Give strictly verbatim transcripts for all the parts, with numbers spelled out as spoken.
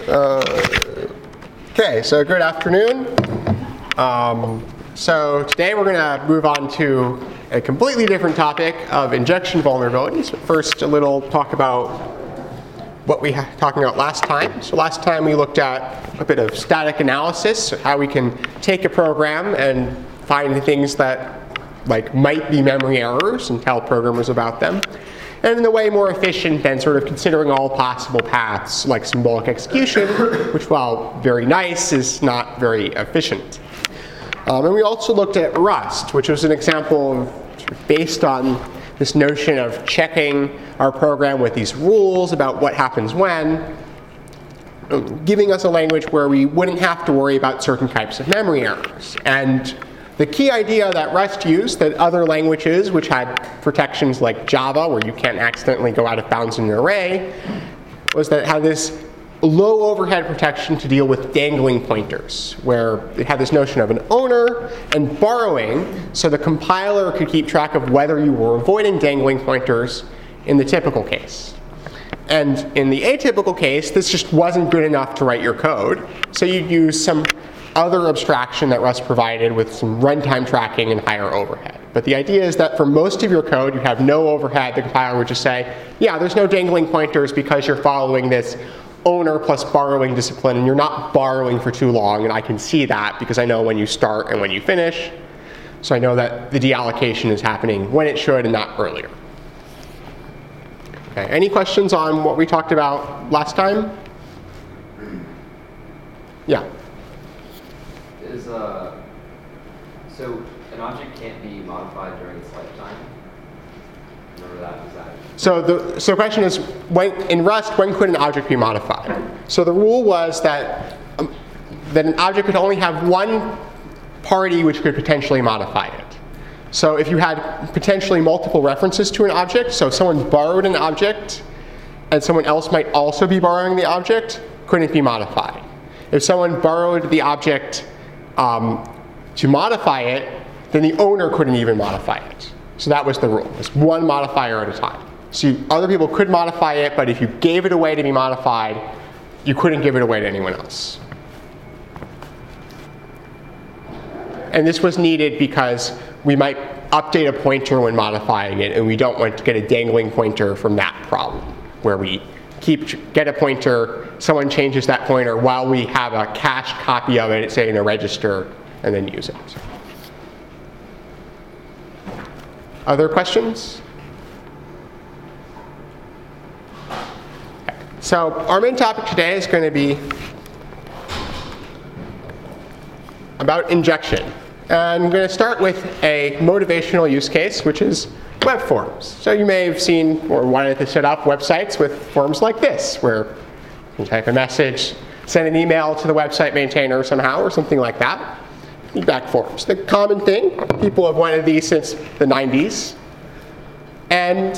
Uh, okay, so good afternoon. Um, so today we're going to move on to a completely different topic of injection vulnerabilities. But first, a little talk about what we were talking about last time. So last time we looked at a bit of static analysis, so how we can take a program and find things that like might be memory errors and tell programmers about them. And in a way more efficient than sort of considering all possible paths, like symbolic execution, which, while very nice, is not very efficient. Um, and we also looked at Rust, which was an example of, sort of based on this notion of checking our program with these rules about what happens when, giving us a language where we wouldn't have to worry about certain types of memory errors. And the key idea that Rust used that other languages, which had protections like Java, where you can't accidentally go out of bounds in an array, was that it had this low overhead protection to deal with dangling pointers, where it had this notion of an owner and borrowing, so the compiler could keep track of whether you were avoiding dangling pointers in the typical case. And in the atypical case, this just wasn't good enough to write your code, so you'd use some other abstraction that Rust provided with some runtime tracking and higher overhead. But the idea is that for most of your code, you have no overhead. The compiler would just say, yeah, there's no dangling pointers because you're following this owner plus borrowing discipline, and you're not borrowing for too long, and I can see that because I know when you start and when you finish. So I know that the deallocation is happening when it should and not earlier. Okay, any questions on what we talked about last time? Yeah. Is uh, so an object can't be modified during its lifetime? Remember that? Is that? So the so the question is, when, in Rust, when could an object be modified? So the rule was that um, that an object could only have one party which could potentially modify it. So if you had potentially multiple references to an object, so if someone borrowed an object and someone else might also be borrowing the object, couldn't be modified. If someone borrowed the object Um, to modify it, then the owner couldn't even modify it. So that was the rule. It's one modifier at a time. So you, other people could modify it, but if you gave it away to be modified, you couldn't give it away to anyone else. And this was needed because we might update a pointer when modifying it, and we don't want to get a dangling pointer from that problem, where we keep get a pointer, someone changes that pointer while we have a cached copy of it, say in a register, and then use it. Other questions? Okay. So our main topic today is going to be about injection. And I'm going to start with a motivational use case, which is web forms. So you may have seen or wanted to set up websites with forms like this, where you can type a message, send an email to the website maintainer somehow, or something like that. Feedback forms. The common thing. People have wanted these since the nineties. And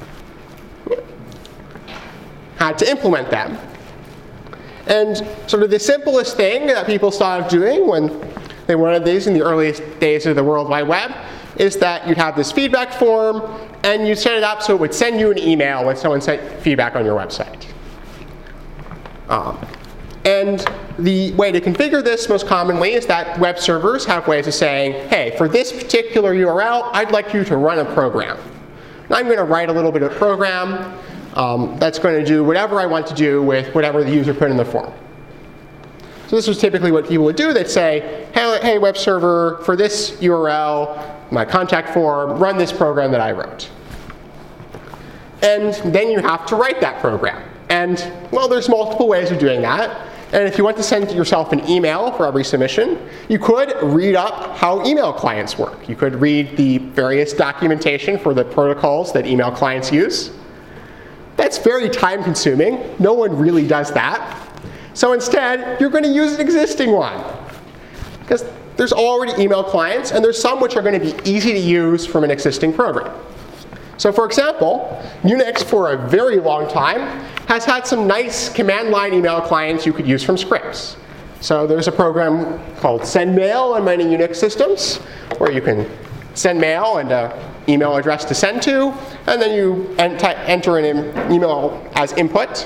had to implement them. And sort of the simplest thing that people started doing when they wanted these in the earliest days of the World Wide Web is that you'd have this feedback form, and you'd set it up so it would send you an email when someone sent feedback on your website. Um, and the way to configure this most commonly is that web servers have ways of saying, hey, for this particular U R L, I'd like you to run a program. And I'm going to write a little bit of program um, that's going to do whatever I want to do with whatever the user put in the form. So this was typically what people would do. They'd say, hey, hey, web server, for this U R L, my contact form, run this program that I wrote. And then you have to write that program. And, well, there's multiple ways of doing that. And if you want to send yourself an email for every submission, you could read up how email clients work. You could read the various documentation for the protocols that email clients use. That's very time-consuming. No one really does that. So instead, you're going to use an existing one, because there's already email clients, and there's some which are going to be easy to use from an existing program. So for example, Unix for a very long time has had some nice command line email clients you could use from scripts. So there's a program called SendMail on many Unix systems, where you can send mail and an email address to send to, and then you ent enter an email as input.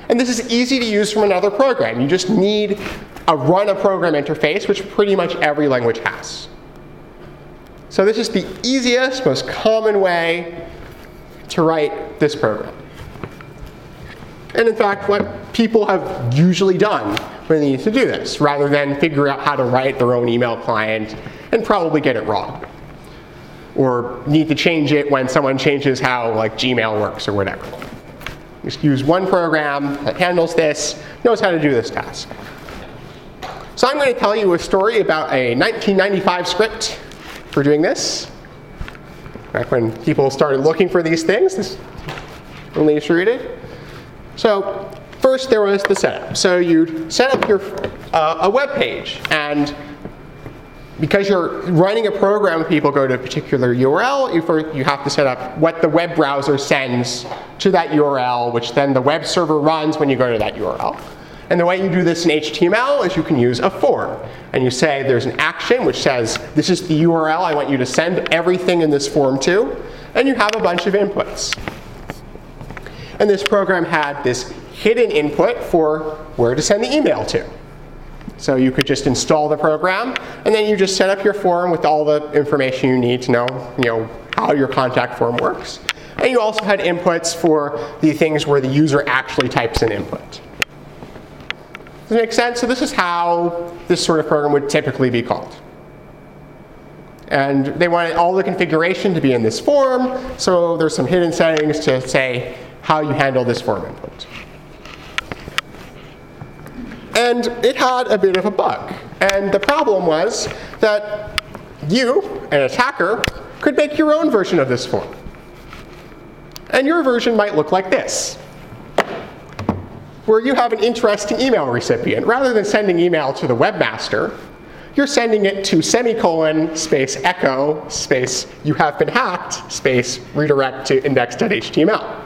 And this is easy to use from another program. You just need a run a program interface, which pretty much every language has. So this is the easiest, most common way to write this program. And in fact, what people have usually done when they need to do this, rather than figure out how to write their own email client and probably get it wrong, or need to change it when someone changes how like Gmail works or whatever. Just use one program that handles this, knows how to do this task. So I'm going to tell you a story about a nineteen ninety-five script for doing this. Back when people started looking for these things, this only distributed. So first there was the setup. So you'd set up your uh, a web page, and because you're running a program, people go to a particular U R L, you, for, you have to set up what the web browser sends to that U R L, which then the web server runs when you go to that U R L. And the way you do this in H T M L is you can use a form. And you say there's an action which says, this is the U R L I want you to send everything in this form to. And you have a bunch of inputs. And this program had this hidden input for where to send the email to. So you could just install the program, and then you just set up your form with all the information you need to know, you know how your contact form works. And you also had inputs for the things where the user actually types an input. Does that make sense? So this is how this sort of program would typically be called. And they wanted all the configuration to be in this form, so there's some hidden settings to say how you handle this form input. And it had a bit of a bug. And the problem was that you, an attacker, could make your own version of this form. And your version might look like this, where you have an interesting email recipient. Rather than sending email to the webmaster, you're sending it to semicolon space echo space you have been hacked space redirect to index.html.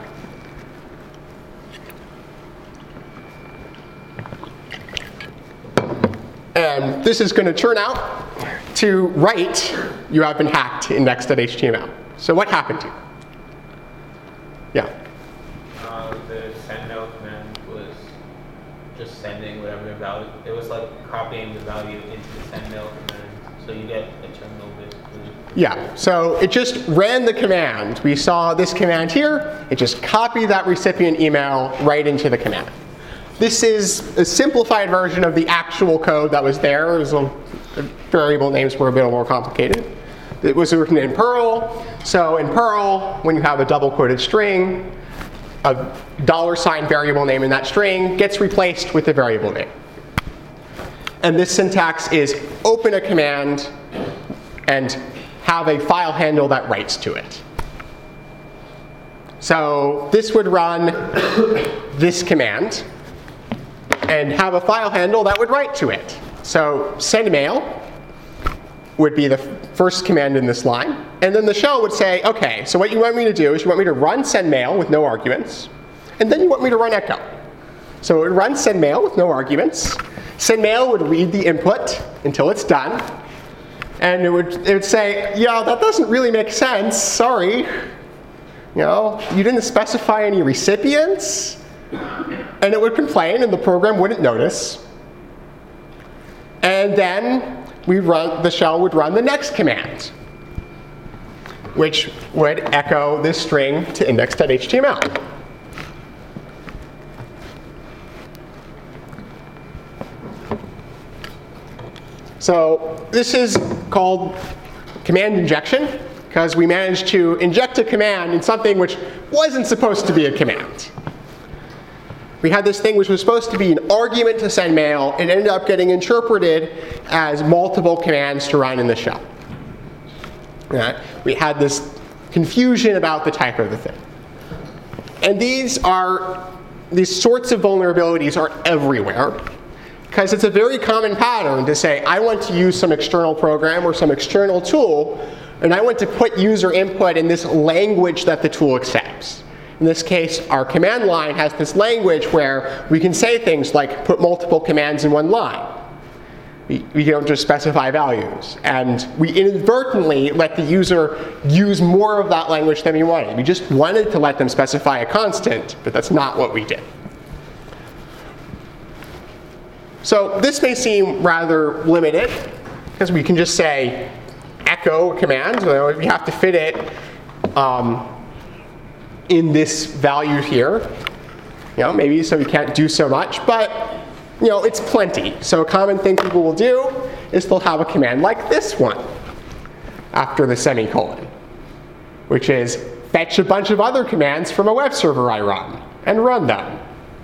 And this is going to turn out to write you have been hacked to index.html. So what happened to you? Yeah. Uh, the send mail command was just sending whatever the value. It was like copying the value into the send mail command. So you get a terminal basically. Yeah. So it just ran the command. We saw this command here. It just copied that recipient email right into the command. This is a simplified version of the actual code that was there. It was a, the variable names were a bit more complicated. It was written in Perl. So in Perl, when you have a double quoted string, a dollar sign variable name in that string gets replaced with the variable name. And this syntax is open a command and have a file handle that writes to it. So this would run this command and have a file handle that would write to it. So send mail would be the first command in this line. And then the shell would say, OK, so what you want me to do is you want me to run send mail with no arguments. And then you want me to run echo. So it would run send mail with no arguments. Send mail would read the input until it's done. And it would, it would say, yeah, that doesn't really make sense. Sorry. You know, you didn't specify any recipients. And it would complain, and the program wouldn't notice. And then we run, the shell would run the next command, which would echo this string to index.html. So this is called command injection, because we managed to inject a command in something which wasn't supposed to be a command. We had this thing which was supposed to be an argument to send mail. It ended up getting interpreted as multiple commands to run in the shell. Right? We had this confusion about the type of the thing. And these are, these sorts of vulnerabilities are everywhere, because it's a very common pattern to say, I want to use some external program or some external tool, and I want to put user input in this language that the tool accepts. In this case, our command line has this language where we can say things like put multiple commands in one line. We, we don't just specify values. And we inadvertently let the user use more of that language than we wanted. We just wanted to let them specify a constant, but that's not what we did. So this may seem rather limited, because we can just say echo a command. You know, if you have to fit it um, in this value here, you know, maybe so you can't do so much, but you know, it's plenty. So a common thing people will do is they'll have a command like this one after the semicolon, which is fetch a bunch of other commands from a web server I run and run them.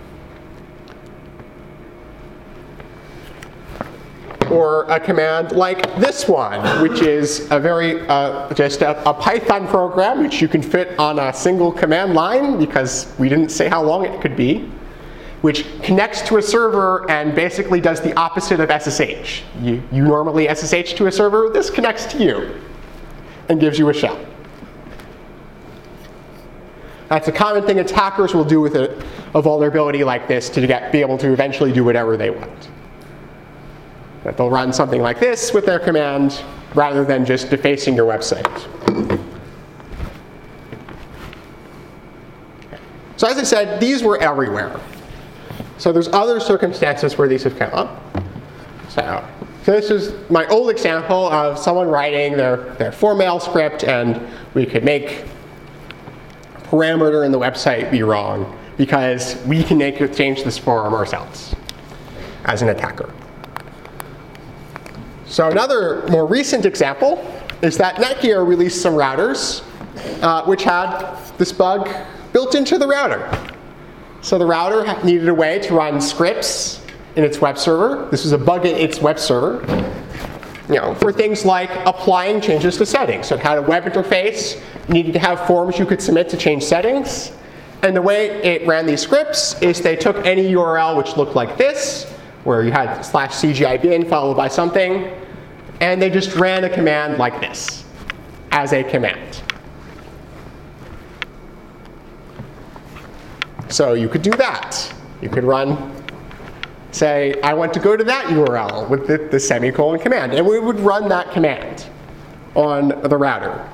Or a command like this one, which is a very, uh, just a, a Python program which you can fit on a single command line, because we didn't say how long it could be, which connects to a server and basically does the opposite of S S H. You, you normally S S H to a server, this connects to you and gives you a shell. That's a common thing attackers will do with a, a vulnerability like this to get, be able to eventually do whatever they want. That they'll run something like this with their command rather than just defacing your website. So as I said, these were everywhere. So there's other circumstances where these have come up. So, so this is my old example of someone writing their, their four-mail script, and we could make a parameter in the website be wrong because we can make it change this form ourselves as an attacker. So another more recent example is that Netgear released some routers uh, which had this bug built into the router. So the router needed a way to run scripts in its web server. This was a bug in its web server, you know, for things like applying changes to settings. So it had a web interface, needed to have forms you could submit to change settings. And the way it ran these scripts is they took any U R L which looked like this, where you had slash cgibin followed by something, and they just ran a command like this as a command. So you could do that. You could run, say, I want to go to that U R L with the, the semicolon command. And we would run that command on the router.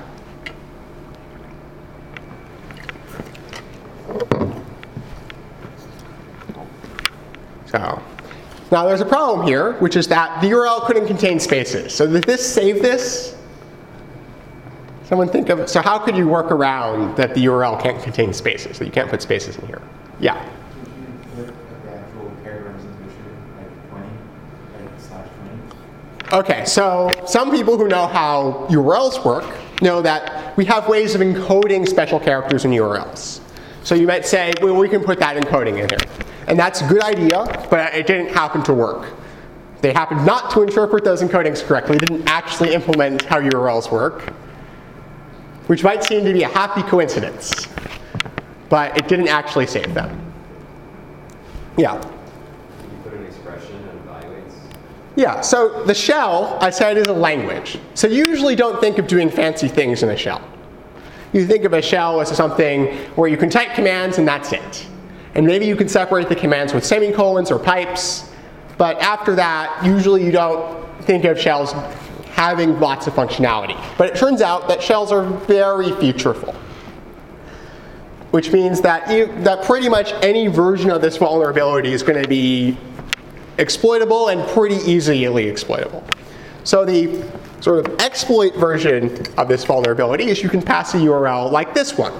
So now there's a problem here, which is that the U R L couldn't contain spaces. So did this save this? Someone think of it. So how could you work around that the U R L can't contain spaces, that you can't put spaces in here? Yeah? You can put the actual character representation, like twenty, like slash twenty. OK, so some people who know how U R Ls work know that we have ways of encoding special characters in U R Ls. So you might say, well, we can put that encoding in here. And that's a good idea, but it didn't happen to work. They happened not to interpret those encodings correctly, didn't actually implement how U R Ls work, which might seem to be a happy coincidence. But it didn't actually save them. Yeah? Can you put an expression and evaluates? Yeah, so the shell, I said, is a language. So you usually don't think of doing fancy things in a shell. You think of a shell as something where you can type commands and that's it. And maybe you can separate the commands with semicolons or pipes. But after that, usually you don't think of shells having lots of functionality. But it turns out that shells are very featureful, which means that, you, that pretty much any version of this vulnerability is going to be exploitable and pretty easily exploitable. So the sort of exploit version of this vulnerability is you can pass a U R L like this one,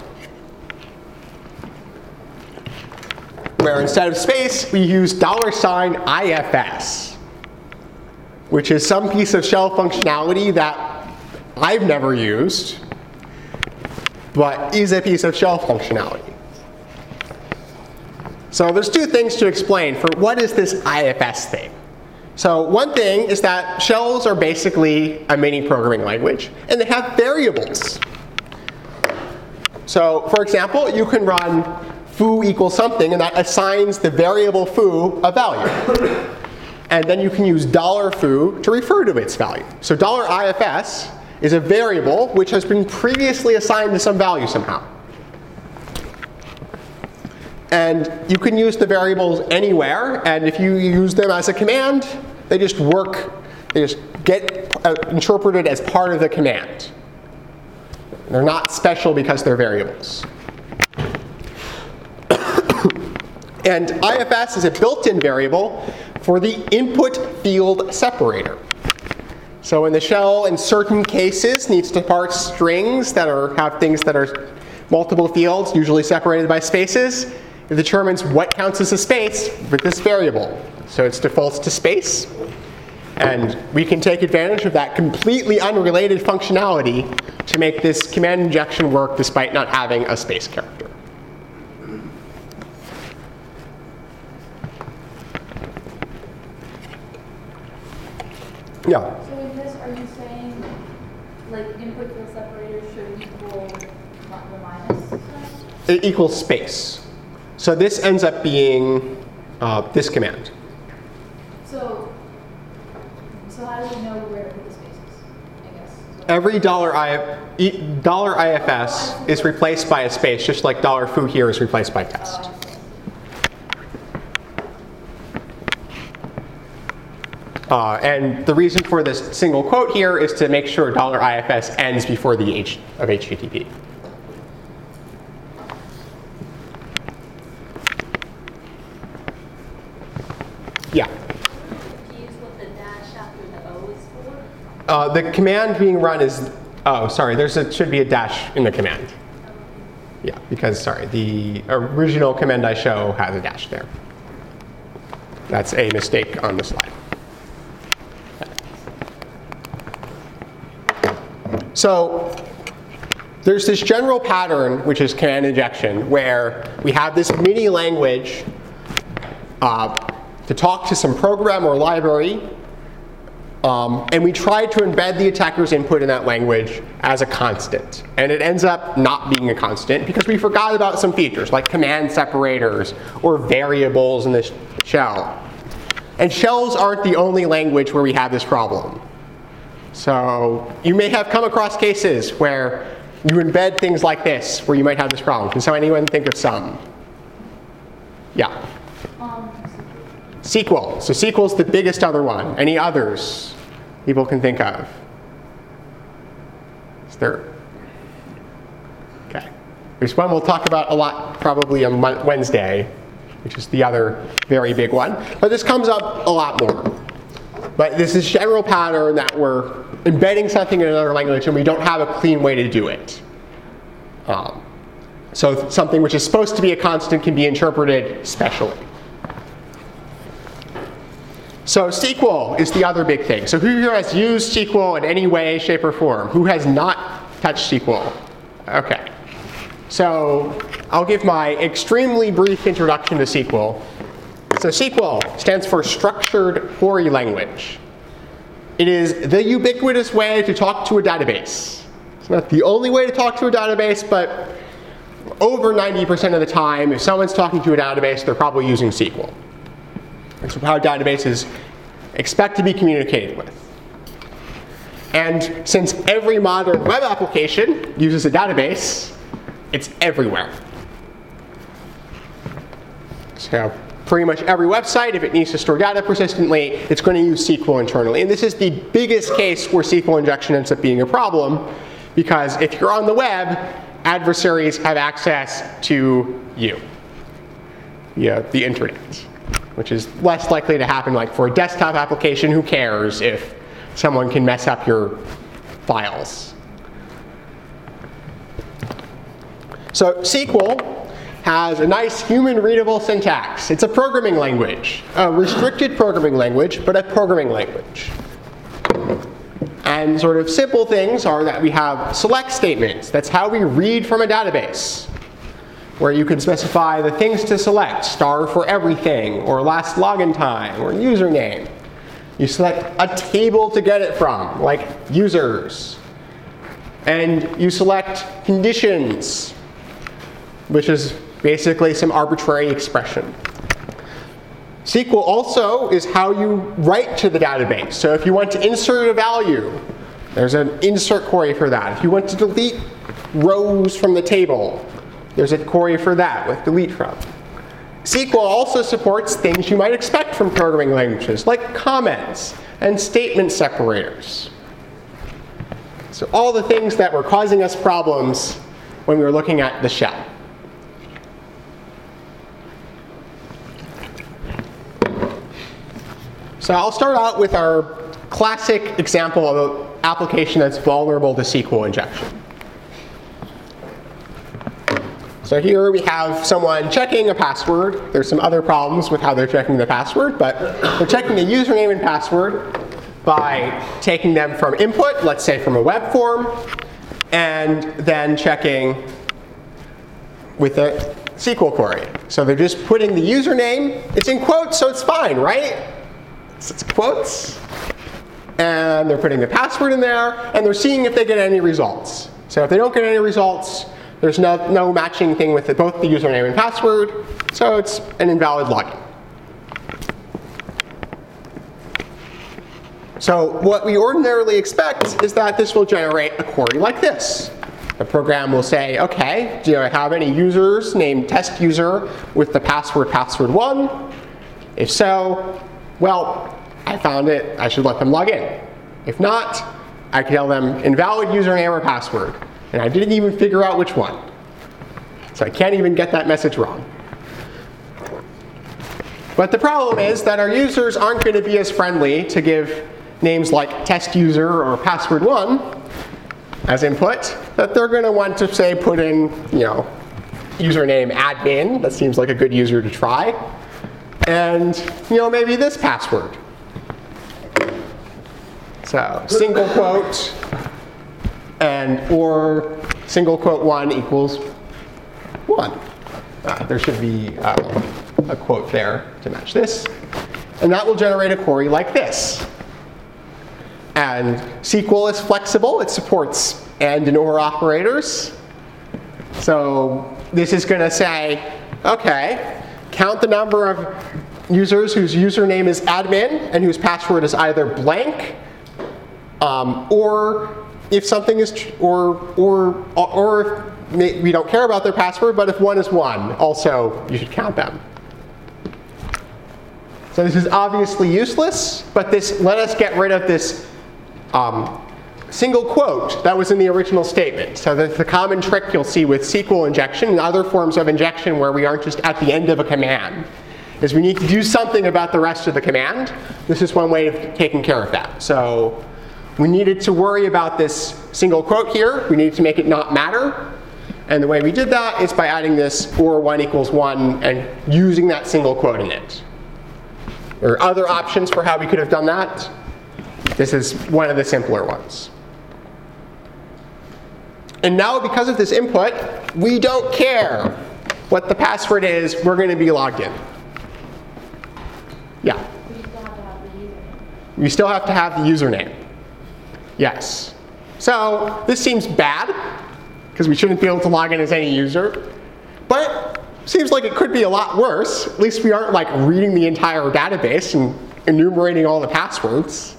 where instead of space, we use dollar sign I F S, which is some piece of shell functionality that I've never used, but is a piece of shell functionality. So there's two things to explain for what is this I F S thing. So one thing is that shells are basically a mini programming language, and they have variables. So for example, you can run foo equals something, and that assigns the variable foo a value. And then you can use dollar $foo to refer to its value. So dollar I F S is a variable which has been previously assigned to some value somehow. And you can use the variables anywhere. And if you use them as a command, they just work. They just get uh, interpreted as part of the command. They're not special because they're variables. And I F S is a built-in variable for the input field separator. So in the shell, in certain cases, needs to parse strings that are, have things that are multiple fields, usually separated by spaces. It determines what counts as a space with this variable. So it defaults to space. And we can take advantage of that completely unrelated functionality to make this command injection work despite not having a space character. Yeah. So in this, are you saying like input field separator should equal the minus sign? It equals space. So this ends up being uh, this command. So, so how do we know where to put the spaces, I guess? So Every dollar I, e, dollar I F S is replaced by a space, just like dollar foo here is replaced by test. Oh, I see. Uh, and the reason for this single quote here is to make sure dollar I F S ends before the H of H T T P. Yeah. Confused what the dash after the O is for? Uh, the command being run is, oh, sorry, there's a, should be a dash in the command. Yeah, because, sorry, the original command I show has a dash there. That's a mistake on the slide. So there's this general pattern, which is command injection, where we have this mini language uh, to talk to some program or library, um, and we try to embed the attacker's input in that language as a constant. And it ends up not being a constant because we forgot about some features, like command separators or variables in the sh shell. And shells aren't the only language where we have this problem. So you may have come across cases where you embed things like this, where you might have this problem. Can so anyone think of some? Yeah. Um, S Q L. So S Q L is the biggest other one. Any others people can think of? Is there? Okay. There's one we'll talk about a lot probably on Wednesday, which is the other very big one. But this comes up a lot more. But this is a general pattern that we're embedding something in another language and we don't have a clean way to do it. Um, so something which is supposed to be a constant can be interpreted specially. So S Q L is the other big thing. So who here has used S Q L in any way, shape, or form? Who has not touched S Q L? Okay. So I'll give my extremely brief introduction to S Q L. So S Q L stands for Structured Query Language. It is the ubiquitous way to talk to a database. It's not the only way to talk to a database, but over ninety percent of the time, if someone's talking to a database, they're probably using S Q L. That's how databases expect to be communicated with. And since every modern web application uses a database, it's everywhere. So pretty much every website, if it needs to store data persistently, it's going to use S Q L internally. And this is the biggest case where S Q L injection ends up being a problem, because if you're on the web, adversaries have access to you via the internet, which is less likely to happen like for a desktop application. Who cares if someone can mess up your files? So S Q L has a nice human-readable syntax. It's a programming language, a restricted programming language, but a programming language. And sort of simple things are that we have select statements. That's how we read from a database, where you can specify the things to select, star for everything, or last login time, or username. You select a table to get it from, like users. And you select conditions, which is basically some arbitrary expression. S Q L also is how you write to the database. So if you want to insert a value, there's an insert query for that. If you want to delete rows from the table, there's a query for that with delete from. S Q L also supports things you might expect from programming languages, like comments and statement separators. So all the things that were causing us problems when we were looking at the shell. So I'll start out with our classic example of an application that's vulnerable to S Q L injection. So here we have someone checking a password. There's some other problems with how they're checking the password, but they're checking a username and password by taking them from input, let's say from a web form, and then checking with a S Q L query. So they're just putting the username. It's in quotes, so it's fine, right? It's, it's quotes. And they're putting the password in there, and they're seeing if they get any results. So if they don't get any results, there's no, no matching thing with it, both the username and password, so it's an invalid login. So what we ordinarily expect is that this will generate a query like this. The program will say, OK, do I have any users named test user with the password password one? If so, well, I found it. I should let them log in. If not, I can tell them invalid username or password. And I didn't even figure out which one. So I can't even get that message wrong. But the problem is that our users aren't going to be as friendly to give names like test user or password one as input, that they're going to want to, say, put in, you know, username admin. That seems like a good user to try. And, you know, maybe this password. So single quote and or single quote one equals one. Uh, there should be uh, a quote there to match this. And that will generate a query like this. And S Q L is flexible. It supports and and or operators. So this is going to say, OK, count the number of users whose username is admin and whose password is either blank, um, or if something is, tr or or or if we don't care about their password, but if one is one, also you should count them. So this is obviously useless, but this let us get rid of this um, single quote that was in the original statement. So that's the common trick you'll see with S Q L injection and other forms of injection where we aren't just at the end of a command, is we need to do something about the rest of the command. This is one way of taking care of that. So we needed to worry about this single quote here. We needed to make it not matter. And the way we did that is by adding this or one equals one and using that single quote in it. There are other options for how we could have done that. This is one of the simpler ones. And now because of this input, we don't care what the password is. We're going to be logged in. Yeah? We still have to have the username. Yes. So this seems bad, because we shouldn't be able to log in as any user. But seems like it could be a lot worse. At least we aren't like reading the entire database and enumerating all the passwords.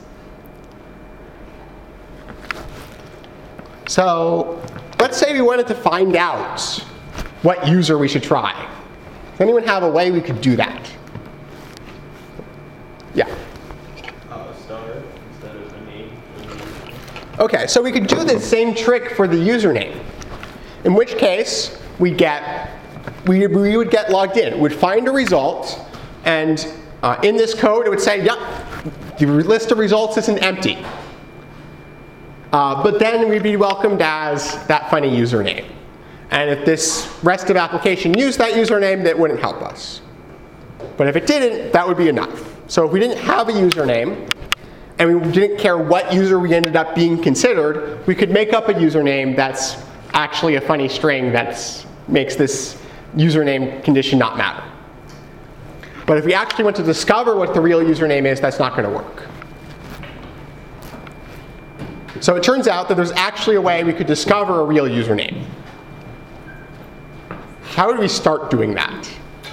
So let's say we wanted to find out what user we should try. Does anyone have a way we could do that? Yeah. Uh, star instead of a name. OK, so we could do the same trick for the username. In which case, we get we, we would get logged in. It would find a result, and uh, in this code, it would say, yep, the list of results isn't empty. Uh, but then we'd be welcomed as that funny username. And if this rest of application used that username, that wouldn't help us. But if it didn't, that would be enough. So if we didn't have a username, and we didn't care what user we ended up being considered, we could make up a username that's actually a funny string that makes this username condition not matter. But if we actually want to discover what the real username is, that's not going to work. So it turns out that there's actually a way we could discover a real username. How would we start doing that?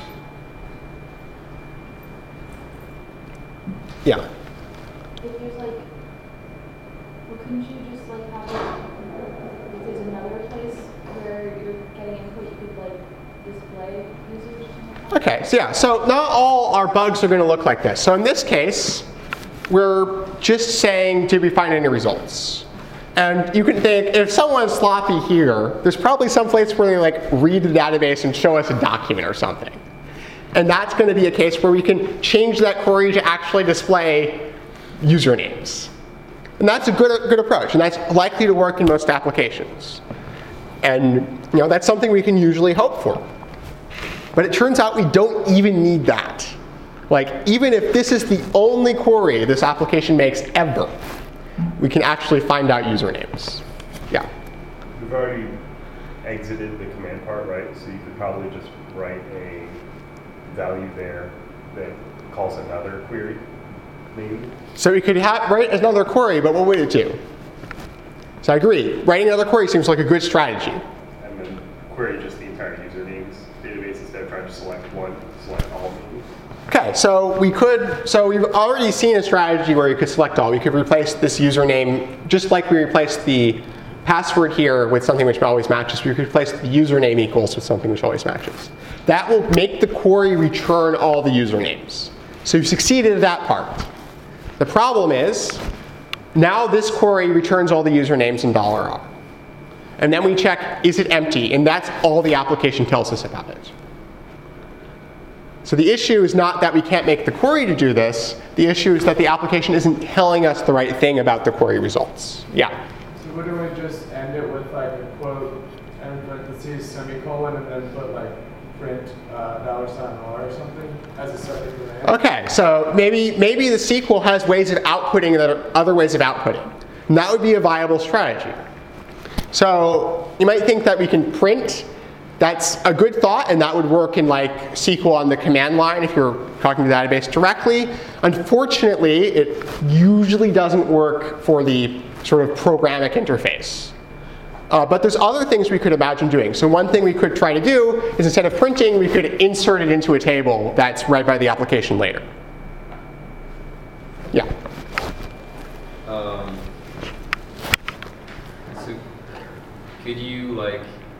Yeah? If there's like, well, couldn't you just like have it, if there's another place where you're getting input, you could like display users? OK, so yeah, so not all our bugs are going to look like this. So in this case, we're just saying, did we find any results? And you can think, if someone's sloppy here, there's probably some place where they like read the database and show us a document or something. And that's going to be a case where we can change that query to actually display usernames. And that's a good, a good approach, and that's likely to work in most applications. And you know, that's something we can usually hope for. But it turns out we don't even need that. Like, even if this is the only query this application makes ever, we can actually find out usernames. Yeah? We've already exited the command part, right? So you could probably just write a value there that calls another query, maybe? So we could have, write another query, but what would it do? So I agree. Writing another query seems like a good strategy. And then query just the entire usernames database instead of trying to select one, select all of them. Okay, so we could, so we've already seen a strategy where you could select all. We could replace this username, just like we replaced the password here with something which always matches. We could replace the username equals with something which always matches. That will make the query return all the usernames. So you've succeeded at that part. The problem is, now this query returns all the usernames in $R. And then we check, is it empty? And that's all the application tells us about it. So the issue is not that we can't make the query to do this. The issue is that the application isn't telling us the right thing about the query results. Yeah? So wouldn't we just end it with like a quote and parentheses, semicolon, and then put like print uh, dollar sign R or something as a separate command? Okay, so maybe, maybe the S Q L has ways of outputting that are other ways of outputting. And that would be a viable strategy. So you might think that we can print. That's a good thought, and that would work in like S Q L on the command line if you're talking to the database directly. Unfortunately, it usually doesn't work for the sort of programmatic interface. Uh, but there's other things we could imagine doing. So one thing we could try to do is instead of printing, we could insert it into a table that's read by the application later. Yeah? Um, so could you like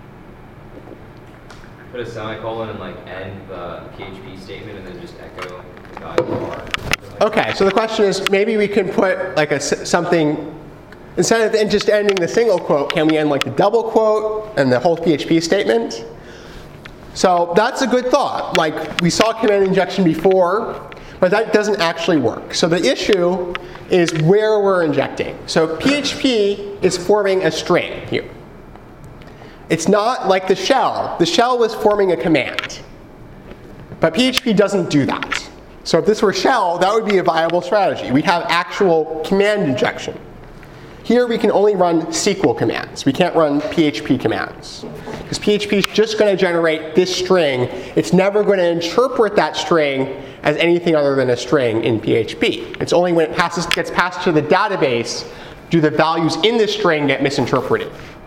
put a semicolon and like end the P H P statement and then just echo the value of R? Okay, so the question is maybe we can put like a something, instead of just ending the single quote, can we end like the double quote and the whole P H P statement? So that's a good thought. Like we saw command injection before, but that doesn't actually work. So the issue is where we're injecting. So P H P is forming a string here. It's not like the shell. The shell was forming a command. But P H P doesn't do that. So if this were shell, that would be a viable strategy. We'd have actual command injection. Here we can only run S Q L commands. We can't run P H P commands. Because P H P is just going to generate this string. It's never going to interpret that string as anything other than a string in P H P. It's only when it passes, gets passed to the database do the values in this string get misinterpreted.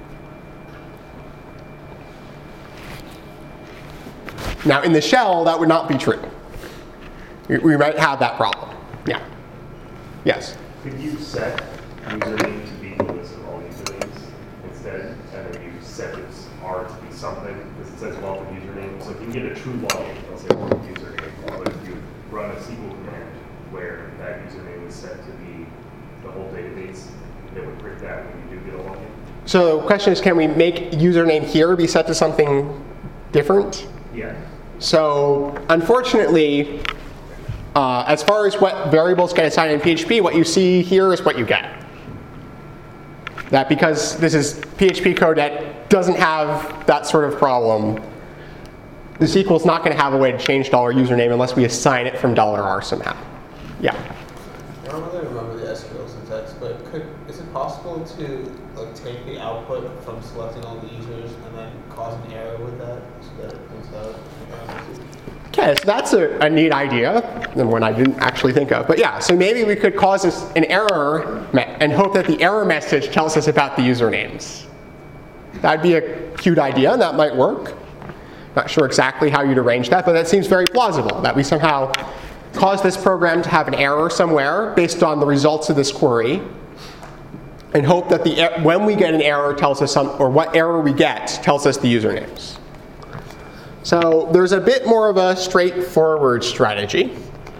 Now in the shell, that would not be true. We, we might have that problem. Yeah. Yes? Could you set username to be the list of all usernames instead, and then you set its R to be something, because it says welcome username. So if you can get a true login, it'll say welcome username. But if you run a S Q L command where that username is set to be the whole database, it would print that when you do get a login. So the question is, can we make username here be set to something different? Yeah. So unfortunately, uh, as far as what variables get assigned in P H P, what you see here is what you get. That because this is P H P code that doesn't have that sort of problem, the S Q L is not going to have a way to change dollar username unless we assign it from dollar $R somehow. Yeah? I don't really remember the S Q L syntax, but could, is it possible to like take the output from selecting all the users and then cause an error with that so that it prints out? Okay, so that's a, a neat idea, and one I didn't actually think of. But yeah, so maybe we could cause this, an error and hope that the error message tells us about the usernames. That'd be a cute idea, and that might work. Not sure exactly how you'd arrange that, but that seems very plausible, that we somehow cause this program to have an error somewhere based on the results of this query, and hope that the when we get an error tells us some, or what error we get tells us the usernames. So there's a bit more of a straightforward strategy,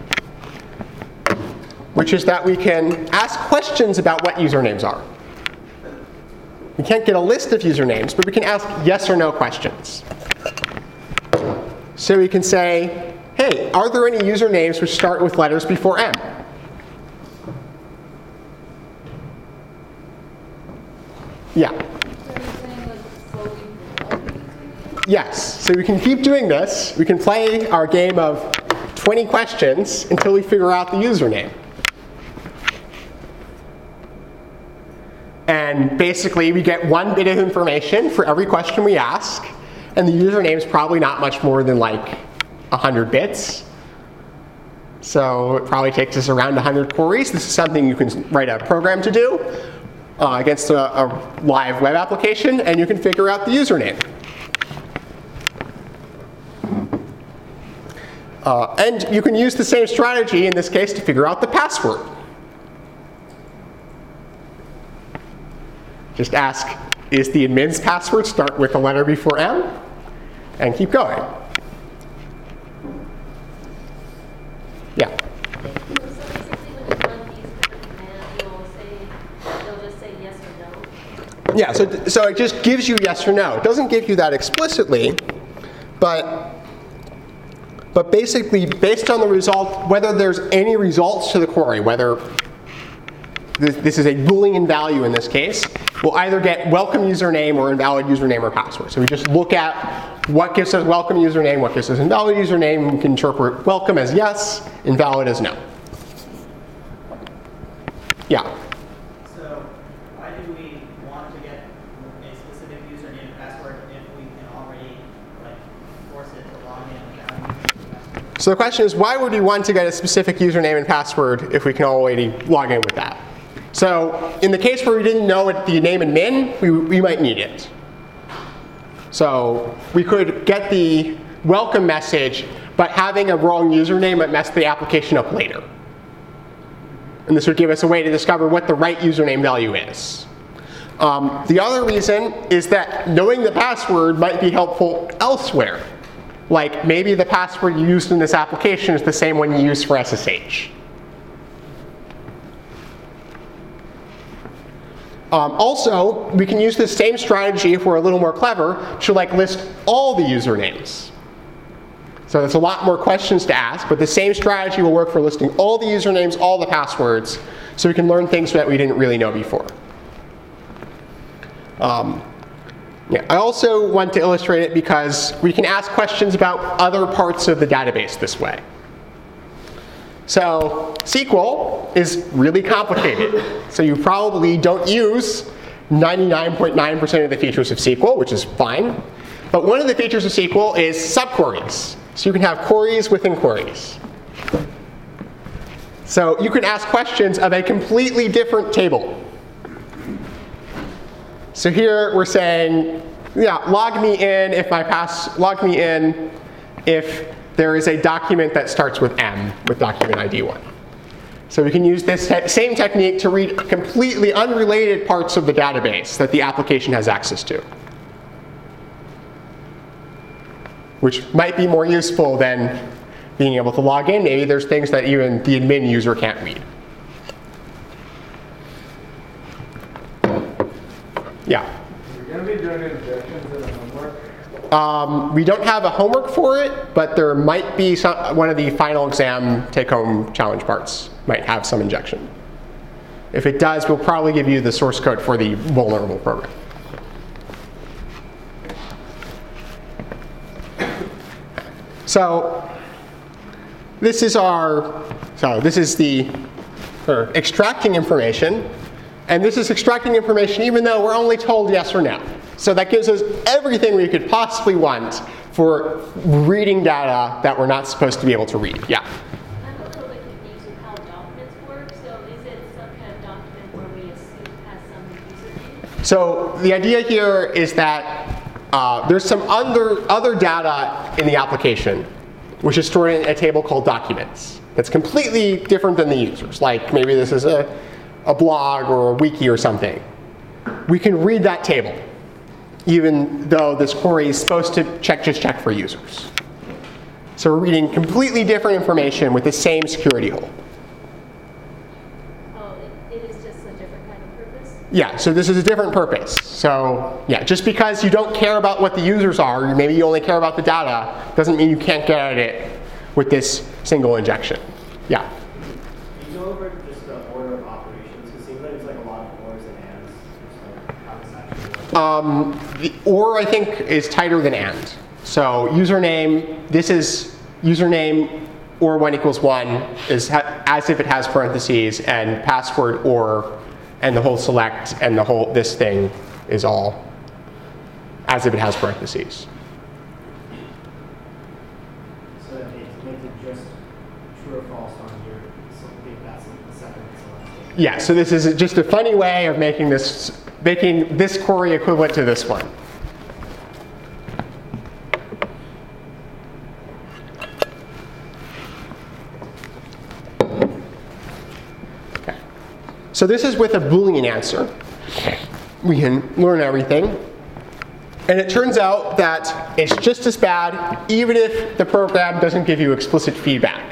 which is that we can ask questions about what usernames are. We can't get a list of usernames, but we can ask yes or no questions. So we can say, hey, hey, are there any usernames which start with letters before M? Yeah. So you're saying like slowly develop a username? Yes. So we can keep doing this. We can play our game of twenty questions until we figure out the username. And basically, we get one bit of information for every question we ask. And the username is probably not much more than like one hundred bits. So it probably takes us around one hundred queries. This is something you can write a program to do uh, against a, a live web application, and you can figure out the username. Uh, and you can use the same strategy in this case to figure out the password. Just ask, is the admin's password start with a letter before M? And keep going. Yeah. So basically when you run these kind of commands, you'll say, they'll just say yes or no. Yeah, so, so it just gives you yes or no. It doesn't give you that explicitly, but, but basically based on the result, whether there's any results to the query, whether this, this is a Boolean value in this case, we'll either get welcome username or invalid username or password. So we just look at what gives us welcome username, what gives us invalid username. We can interpret welcome as yes, invalid as no. Yeah? So why do we want to get a specific username and password if we can already like force it to log in without using the password? So the question is, why would we want to get a specific username and password if we can already log in with that? So in the case where we didn't know what the name and min, we, we might need it. So we could get the welcome message, but having a wrong username might mess the application up later. And this would give us a way to discover what the right username value is. Um, the other reason is that knowing the password might be helpful elsewhere. Like maybe the password you used in this application is the same one you use for S S H. Um, also, we can use this same strategy if we're a little more clever to like list all the usernames. So there's a lot more questions to ask, but the same strategy will work for listing all the usernames, all the passwords, so we can learn things that we didn't really know before. Um, yeah, I also want to illustrate it because we can ask questions about other parts of the database this way. So S Q L is really complicated. So you probably don't use ninety-nine point nine percent of the features of S Q L, which is fine. But one of the features of S Q L is subqueries. So you can have queries within queries. So you can ask questions of a completely different table. So here we're saying, yeah, log me in if my pass, log me in if there is a document that starts with M, with document I D one. So we can use this te- same technique to read completely unrelated parts of the database that the application has access to, which might be more useful than being able to log in. Maybe there's things that even the admin user can't read. Yeah? We're going to be doing injections in the homework. Um, we don't have a homework for it, but there might be some, one of the final exam take-home challenge parts might have some injection. If it does, we'll probably give you the source code for the vulnerable program. So this is our, so this is the or extracting information. And this is extracting information even though we're only told yes or no. So that gives us everything we could possibly want for reading data that we're not supposed to be able to read. Yeah? I'm a little bit confused with how documents work. So is it some kind of document where we assume has some username? So the idea here is that uh, there's some other, other data in the application, which is stored in a table called documents. That's completely different than the users. Like maybe this is a, a blog or a wiki or something. We can read that table, even though this query is supposed to check, just check for users. So we're reading completely different information with the same security hole. Oh, it, it is just a different kind of purpose? Yeah, so this is a different purpose. So yeah, just because you don't care about what the users are, maybe you only care about the data, doesn't mean you can't get at it with this single injection. Yeah? Can you go over just the order of operations? Because it seems like it's like a lot of ors and ands. Just like how this actually works. Um, the or, I think, is tighter than and. So username, this is username or one equals one is ha as if it has parentheses, and password or, and the whole select and the whole this thing is all as if it has parentheses. So that it makes it just true or false on your something that's like the second select. Yeah, so this is just a funny way of making this making this query equivalent to this one. Okay. So this is with a Boolean answer. We can learn everything. And it turns out that it's just as bad even if the program doesn't give you explicit feedback.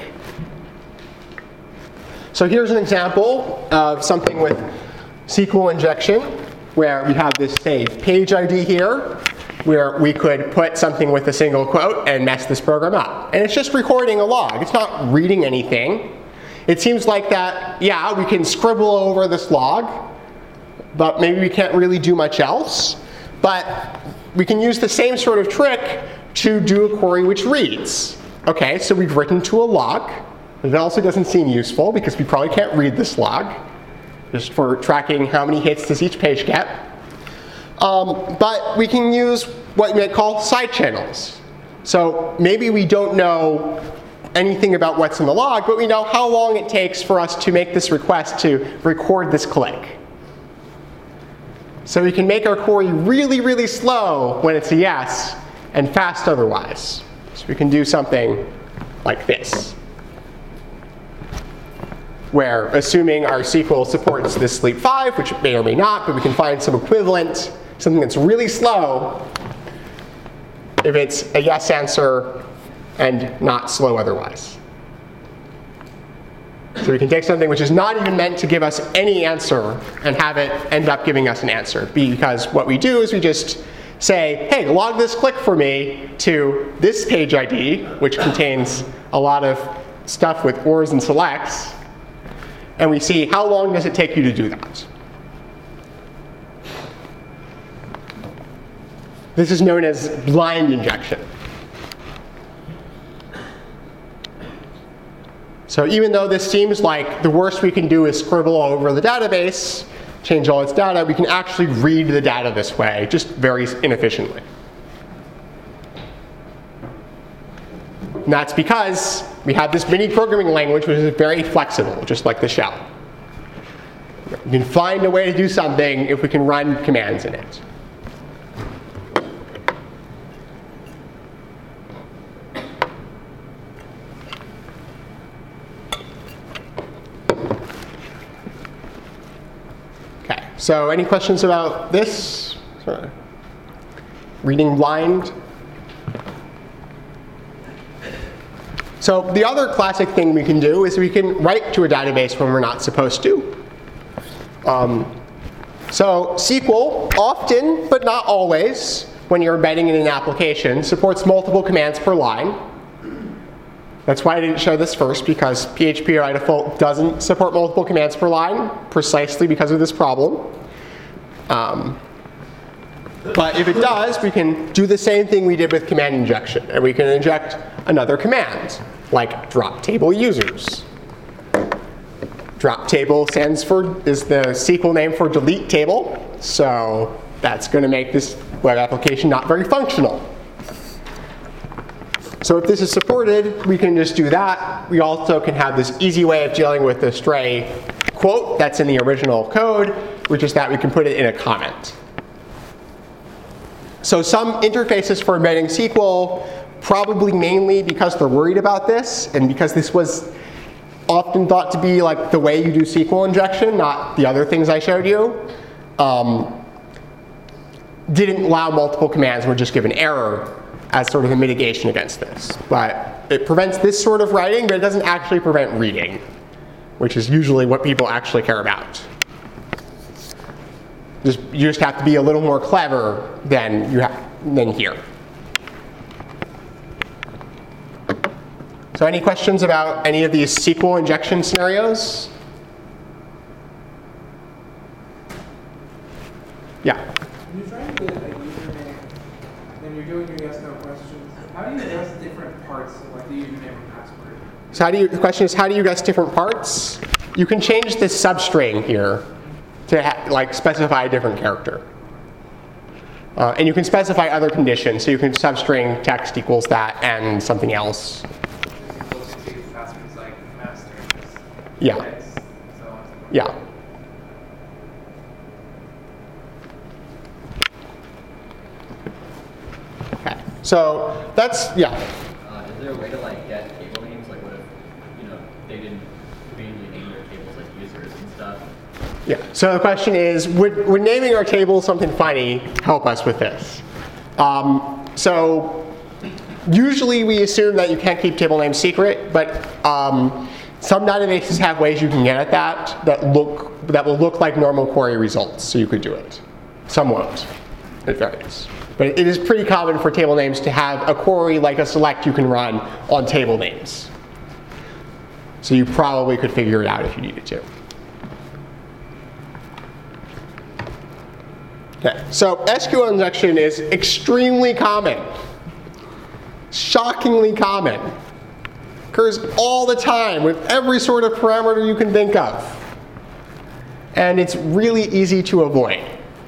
So here's an example of something with S Q L injection, where we have this, say, page I D here, where we could put something with a single quote and mess this program up. And it's just recording a log. It's not reading anything. It seems like that, yeah, we can scribble over this log, but maybe we can't really do much else. But we can use the same sort of trick to do a query which reads. OK, so we've written to a log. It also doesn't seem useful because we probably can't read this log, just for tracking how many hits does each page get. Um, but we can use what you might call side channels. So maybe we don't know anything about what's in the log, but we know how long it takes for us to make this request to record this click. So we can make our query really, really slow when it's a yes, and fast otherwise. So we can do something like this, where assuming our S Q L supports this sleep five, which it may or may not, but we can find some equivalent, something that's really slow, if it's a yes answer and not slow otherwise. So we can take something which is not even meant to give us any answer and have it end up giving us an answer. Because what we do is we just say, hey, log this click for me to this page I D, which contains a lot of stuff with ors and selects. And we see how long does it take you to do that. This is known as blind injection. So even though this seems like the worst we can do is scribble all over the database, change all its data, we can actually read the data this way, just very inefficiently. And that's because we have this mini programming language which is very flexible, just like the shell. We can find a way to do something if we can run commands in it. Okay, so any questions about this? Sorry. Reading blind? So the other classic thing we can do is we can write to a database when we're not supposed to. Um, so S Q L often, but not always, when you're embedding in an application, supports multiple commands per line. That's why I didn't show this first, because P H P by default doesn't support multiple commands per line, precisely because of this problem. Um, But if it does, we can do the same thing we did with command injection. And we can inject another command, like drop table users. Drop table stands for, is the S Q L name for delete table. So that's going to make this web application not very functional. So if this is supported, we can just do that. We also can have this easy way of dealing with the stray quote that's in the original code, which is that we can put it in a comment. So some interfaces for embedding S Q L, probably mainly because they're worried about this, and because this was often thought to be like the way you do S Q L injection, not the other things I showed you, um, didn't allow multiple commands and would just give an error as sort of a mitigation against this. But it prevents this sort of writing, but it doesn't actually prevent reading, which is usually what people actually care about. Just, you just have to be a little more clever than you have than here. So any questions about any of these S Q L injection scenarios? Yeah. When you're trying to get a username, and you're doing your yes no questions, how do you guess different parts of like the username and password? So how do you, the question is, how do you guess different parts? You can change this substring here to ha like specify a different character. Uh, and you can specify other conditions. So you can substring text equals that and something else. Passwords like master. Yeah. Text, so on. Yeah. Okay. So that's, yeah. Uh, is there a way to like get table names? Like what if, you know, they didn't conveniently name their tables like users and stuff? Yeah. So the question is, would, would naming our table something funny help us with this? Um, so usually we assume that you can't keep table names secret, but um, some databases have ways you can get at that that look that will look like normal query results. So you could do it. Some won't. It varies. But it is pretty common for table names to have a query like a select you can run on table names. So you probably could figure it out if you needed to. Okay, so S Q L injection is extremely common. Shockingly common. Occurs all the time with every sort of parameter you can think of. And it's really easy to avoid.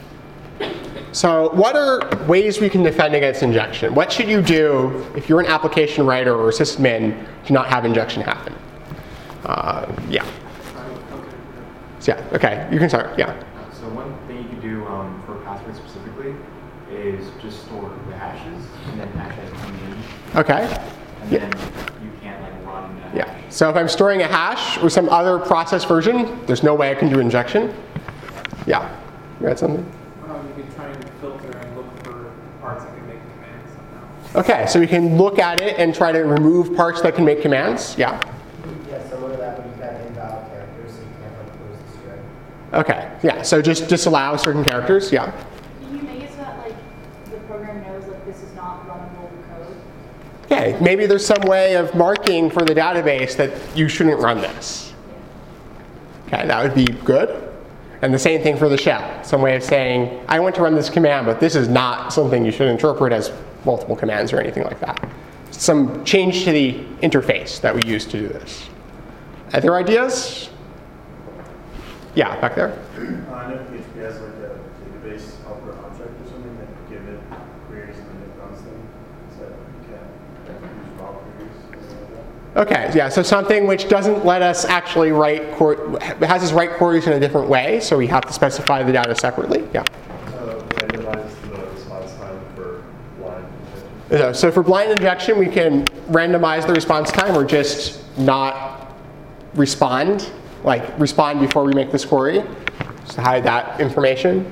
So what are ways we can defend against injection? What should you do if you're an application writer or sysadmin to not have injection happen? Uh, yeah. So yeah, okay, you can start, yeah. So one thing you can do um, for passwords specifically is just store the hashes and then hash as coming in. Okay. And Yeah. then you can't like run a hash. Yeah. So if I'm storing a hash or some other process version, there's no way I can do injection. Yeah. You had something? Um, you can try and filter and look for parts that can make commands somehow. Okay, so we can look at it and try to remove parts that can make commands. Yeah. Yeah, similar to that, but you've got invalid characters, so you can't like close the string. Okay. Yeah. So just disallow certain characters. Yeah. Can you make it so that like the program knows like this is not runnable code? Okay. Maybe there's some way of marking for the database that you shouldn't run this. Okay, that would be good. And the same thing for the shell. Some way of saying, I want to run this command, but this is not something you should interpret as multiple commands or anything like that. Some change to the interface that we use to do this. Other ideas? Yeah, back there. Uh, I know P H P has like a database helper object or something that you give it queries and then it runs them. So you can't use raw queries or something like that. Okay, yeah, so something which doesn't let us actually write, has us write queries in a different way, so we have to specify the data separately. Yeah. So randomizes the response time for blind injection. So, so for blind injection, we can randomize the response time or just not respond, like respond before we make this query, just to hide that information.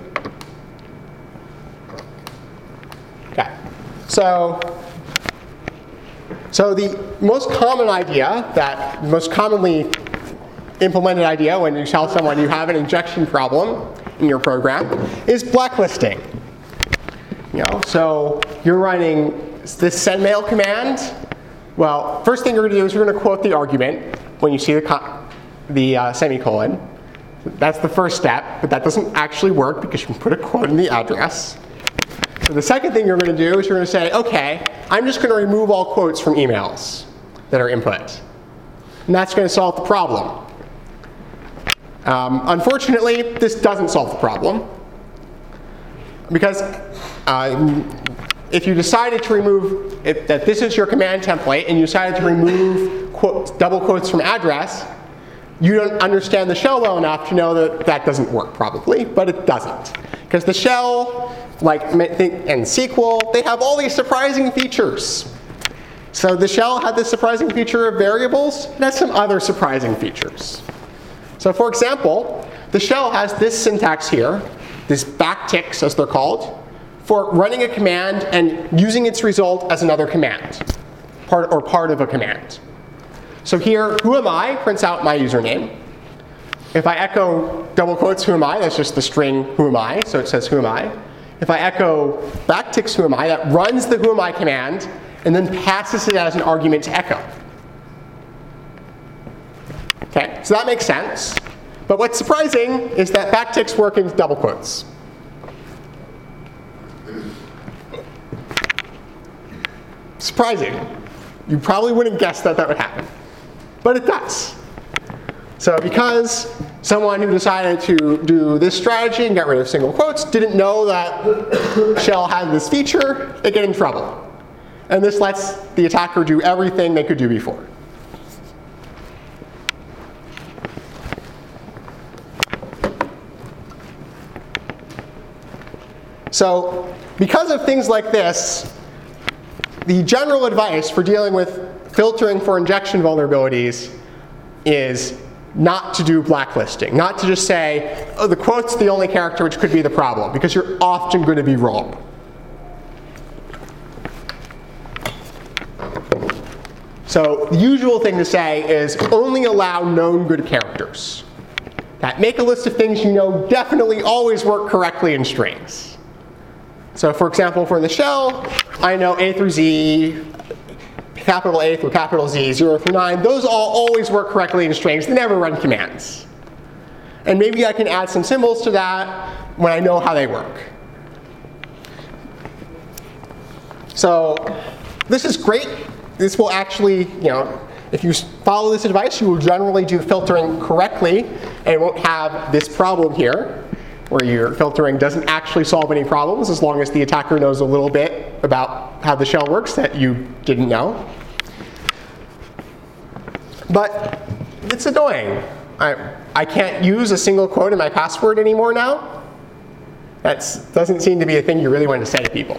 Okay, so. So the most common idea, that most commonly implemented idea when you tell someone you have an injection problem in your program is blacklisting. You know, so you're running this sendmail command. Well, first thing you're going to do is you're going to quote the argument when you see the, co the uh, semicolon. That's the first step, but that doesn't actually work because you can put a quote in the address. So the second thing you're going to do is you're going to say, OK, I'm just going to remove all quotes from emails that are input. And that's going to solve the problem. Um, unfortunately, this doesn't solve the problem. Because uh, if you decided to remove, if, that this is your command template, and you decided to remove quotes, double quotes from address, you don't understand the shell well enough to know that that doesn't work, probably. But it doesn't. Because the shell, like and S Q L, they have all these surprising features. So the shell had this surprising feature of variables. It has some other surprising features. So for example, the shell has this syntax here, this backticks as they're called, for running a command and using its result as another command, part or part of a command. So here, who am I prints out my username. If I echo double quotes, who am I, that's just the string who am I, so it says who am I. If I echo backticks who am I, that runs the who am I command and then passes it as an argument to echo. Okay, so that makes sense. But what's surprising is that backticks work in double quotes. Surprising. You probably wouldn't guess that that would happen. But it does. So because someone who decided to do this strategy and get rid of single quotes didn't know that shell had this feature, they get in trouble. And this lets the attacker do everything they could do before. So because of things like this, the general advice for dealing with filtering for injection vulnerabilities is not to do blacklisting, not to just say, oh, the quote's the only character which could be the problem, because you're often going to be wrong. So the usual thing to say is only allow known good characters. That make a list of things you know definitely always work correctly in strings. So for example, for the shell, I know A through Z, capital A through capital Z, zero through nine. Those all always work correctly in strings. They never run commands. And maybe I can add some symbols to that when I know how they work. So this is great. This will actually, you know, if you follow this advice, you will generally do filtering correctly and won't have this problem here, where your filtering doesn't actually solve any problems as long as the attacker knows a little bit about how the shell works that you didn't know. But it's annoying. I, I can't use a single quote in my password anymore now. That doesn't seem to be a thing you really want to say to people.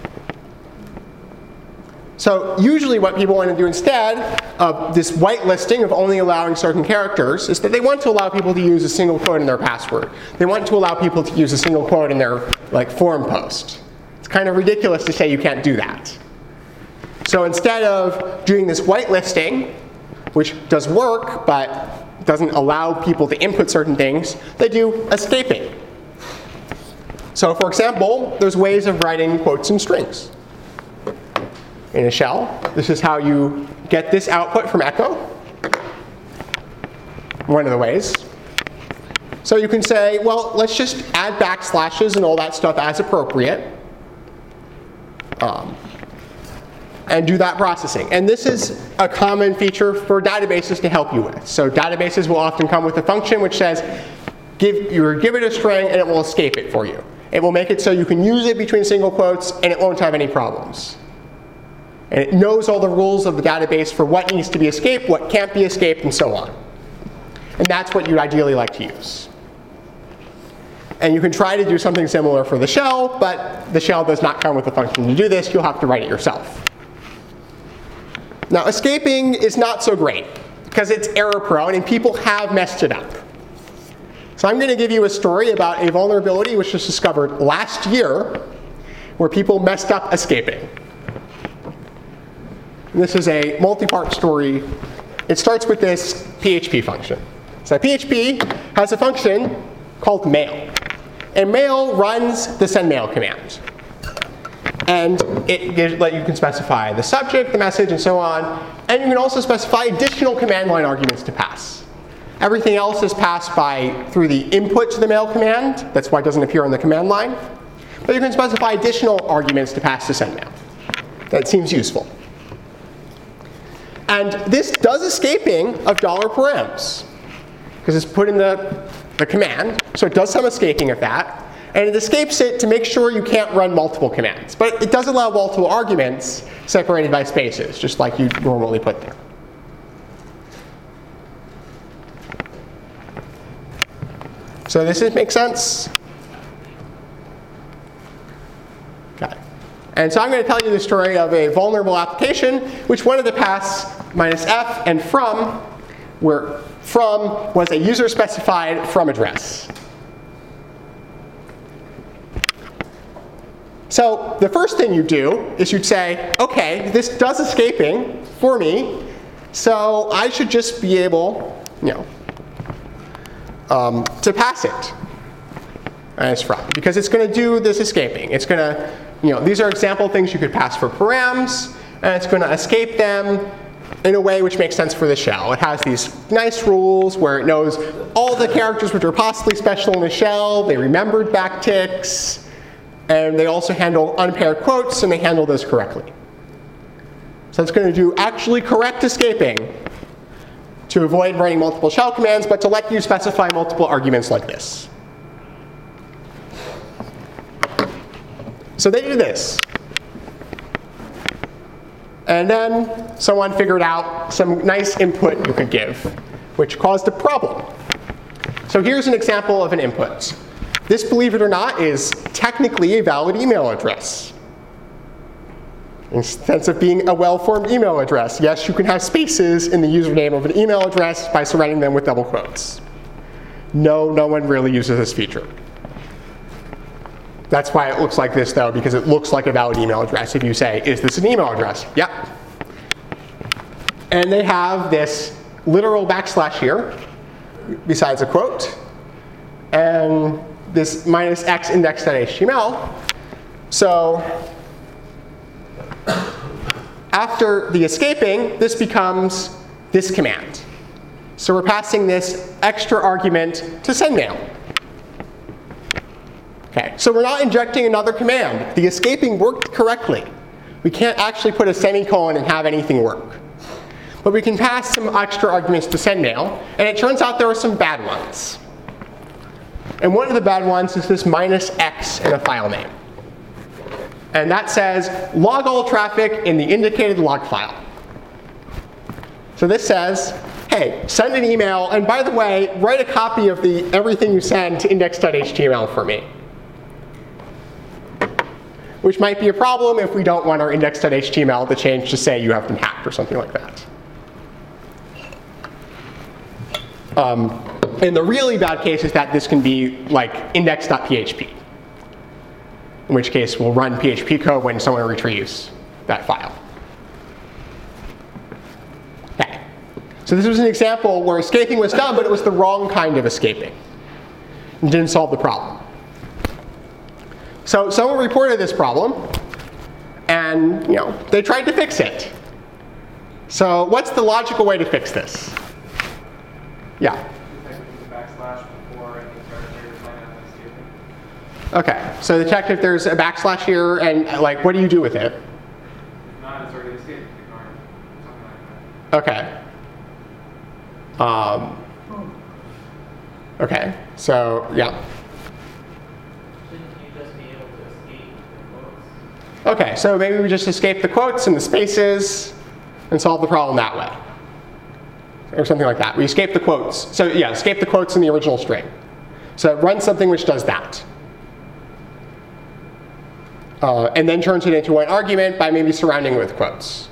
So usually what people want to do instead of this whitelisting of only allowing certain characters is that they want to allow people to use a single quote in their password. They want to allow people to use a single quote in their like forum post. It's kind of ridiculous to say you can't do that. So instead of doing this whitelisting, which does work but doesn't allow people to input certain things, they do escaping. So for example, there's ways of writing quotes and strings. In a shell, this is how you get this output from echo. One of the ways. So you can say, well, let's just add backslashes and all that stuff as appropriate. Um, and do that processing. And this is a common feature for databases to help you with. So databases will often come with a function which says, give, you give it a string and it will escape it for you. It will make it so you can use it between single quotes and it won't have any problems. And it knows all the rules of the database for what needs to be escaped, what can't be escaped, and so on. And that's what you'd ideally like to use. And you can try to do something similar for the shell, but the shell does not come with a function to do this. You'll have to write it yourself. Now, escaping is not so great, because it's error prone, and people have messed it up. So I'm going to give you a story about a vulnerability which was discovered last year, where people messed up escaping. And this is a multi-part story. It starts with this P H P function. So P H P has a function called mail. And mail runs the send mail command. And it gives, like, you can specify the subject, the message, and so on. And you can also specify additional command line arguments to pass. Everything else is passed by through the input to the mail command. That's why it doesn't appear on the command line. But you can specify additional arguments to pass to send mail. That seems useful. And this does escaping of dollar $params, because it's put in the, the command. So it does some escaping of that. And it escapes it to make sure you can't run multiple commands. But it does allow multiple arguments separated by spaces, just like you normally put there. So this is, makes sense? Got it. And so I'm going to tell you the story of a vulnerable application, which wanted to pass minus f and from, where from was a user-specified from address. So the first thing you do is you'd say, OK, this does escaping for me, so I should just be able, you know, um, to pass it as from, because it's going to do this escaping. It's going to, you know, these are example things you could pass for params, and it's going to escape them in a way which makes sense for the shell. It has these nice rules where it knows all the characters which are possibly special in the shell. They remembered backticks. And they also handle unpaired quotes, and they handle those correctly. So it's going to do actually correct escaping to avoid running multiple shell commands, but to let you specify multiple arguments like this. So they did this. And then someone figured out some nice input you could give, which caused a problem. So here's an example of an input. This, believe it or not, is technically a valid email address. In the sense of being a well-formed email address. Yes, you can have spaces in the username of an email address by surrounding them with double quotes. No, no one really uses this feature. That's why it looks like this, though, because it looks like a valid email address. If you say, is this an email address? Yep. And they have this literal backslash here, besides a quote, and this minus x index.html. So after the escaping, this becomes this command. So we're passing this extra argument to sendmail. Okay, so we're not injecting another command. The escaping worked correctly. We can't actually put a semicolon and have anything work. But we can pass some extra arguments to sendmail, and it turns out there are some bad ones. And one of the bad ones is this minus x in a file name. And that says, log all traffic in the indicated log file. So this says, hey, send an email, and by the way, write a copy of the everything you send to index.html for me. Which might be a problem if we don't want our index.html to change to say you have been hacked or something like that. Um, and the really bad case is that this can be like index.php. In which case, we'll run P H P code when someone retrieves that file. Okay. So this was an example where escaping was done, but it was the wrong kind of escaping. It didn't solve the problem. So someone reported this problem, and you know they tried to fix it. So what's the logical way to fix this? Yeah. Okay, so detect if there's a backslash here, and like, what do you do with it? If not, it's already escaped. Ignore it. Something like that. Okay. Um, okay, so yeah. Shouldn't you just be able to escape the quotes? Okay, so maybe we just escape the quotes and the spaces and solve the problem that way. Or something like that. We escape the quotes. So yeah, escape the quotes in the original string. So run something which does that. Uh, and then turns it into an argument by maybe surrounding it with quotes.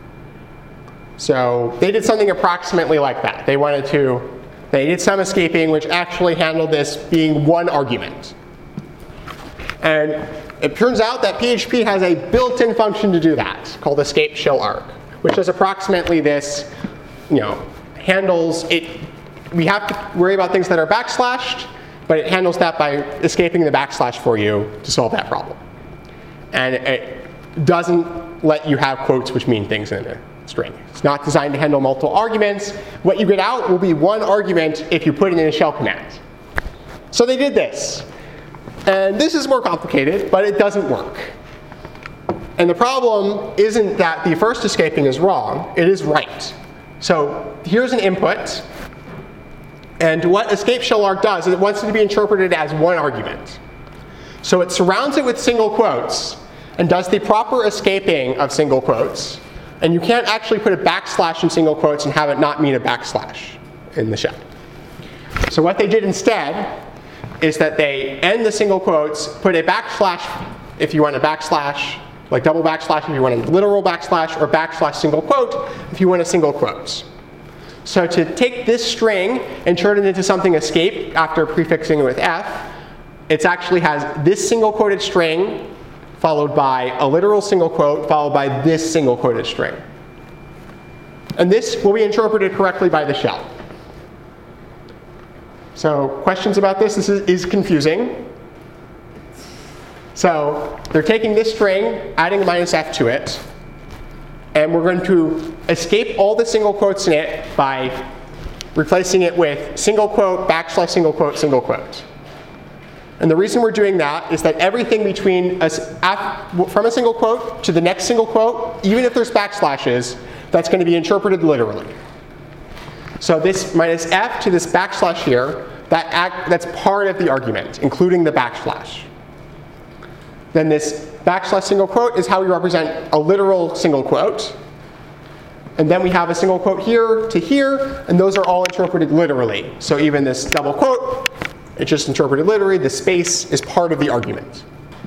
So they did something approximately like that. They wanted to, they did some escaping which actually handled this being one argument. And it turns out that P H P has a built-in function to do that called escape shell arg, which does approximately this, you know, handles it. We have to worry about things that are backslashed, but it handles that by escaping the backslash for you to solve that problem. And it doesn't let you have quotes which mean things in a string. It's not designed to handle multiple arguments. What you get out will be one argument if you put it in a shell command. So they did this. And this is more complicated, but it doesn't work. And the problem isn't that the first escaping is wrong. It is right. So here's an input. And what escape shell arg does is it wants it to be interpreted as one argument. So it surrounds it with single quotes and does the proper escaping of single quotes. And you can't actually put a backslash in single quotes and have it not mean a backslash in the shell. So what they did instead is that they end the single quotes, put a backslash if you want a backslash, like double backslash if you want a literal backslash, or backslash single quote if you want a single quote. So to take this string and turn it into something escape after prefixing it with f, it actually has this single quoted string followed by a literal single quote followed by this single quoted string. And this will be interpreted correctly by the shell. So questions about this? This is, is confusing. So they're taking this string, adding a minus f to it, and we're going to escape all the single quotes in it by replacing it with single quote, backslash single quote, single quote. And the reason we're doing that is that everything between us, from a single quote to the next single quote, even if there's backslashes, that's going to be interpreted literally. So this minus f to this backslash here, that act, that's part of the argument, including the backslash. Then this backslash single quote is how we represent a literal single quote. And then we have a single quote here to here, and those are all interpreted literally. So even this double quote, it's just interpreted literally. The space is part of the argument.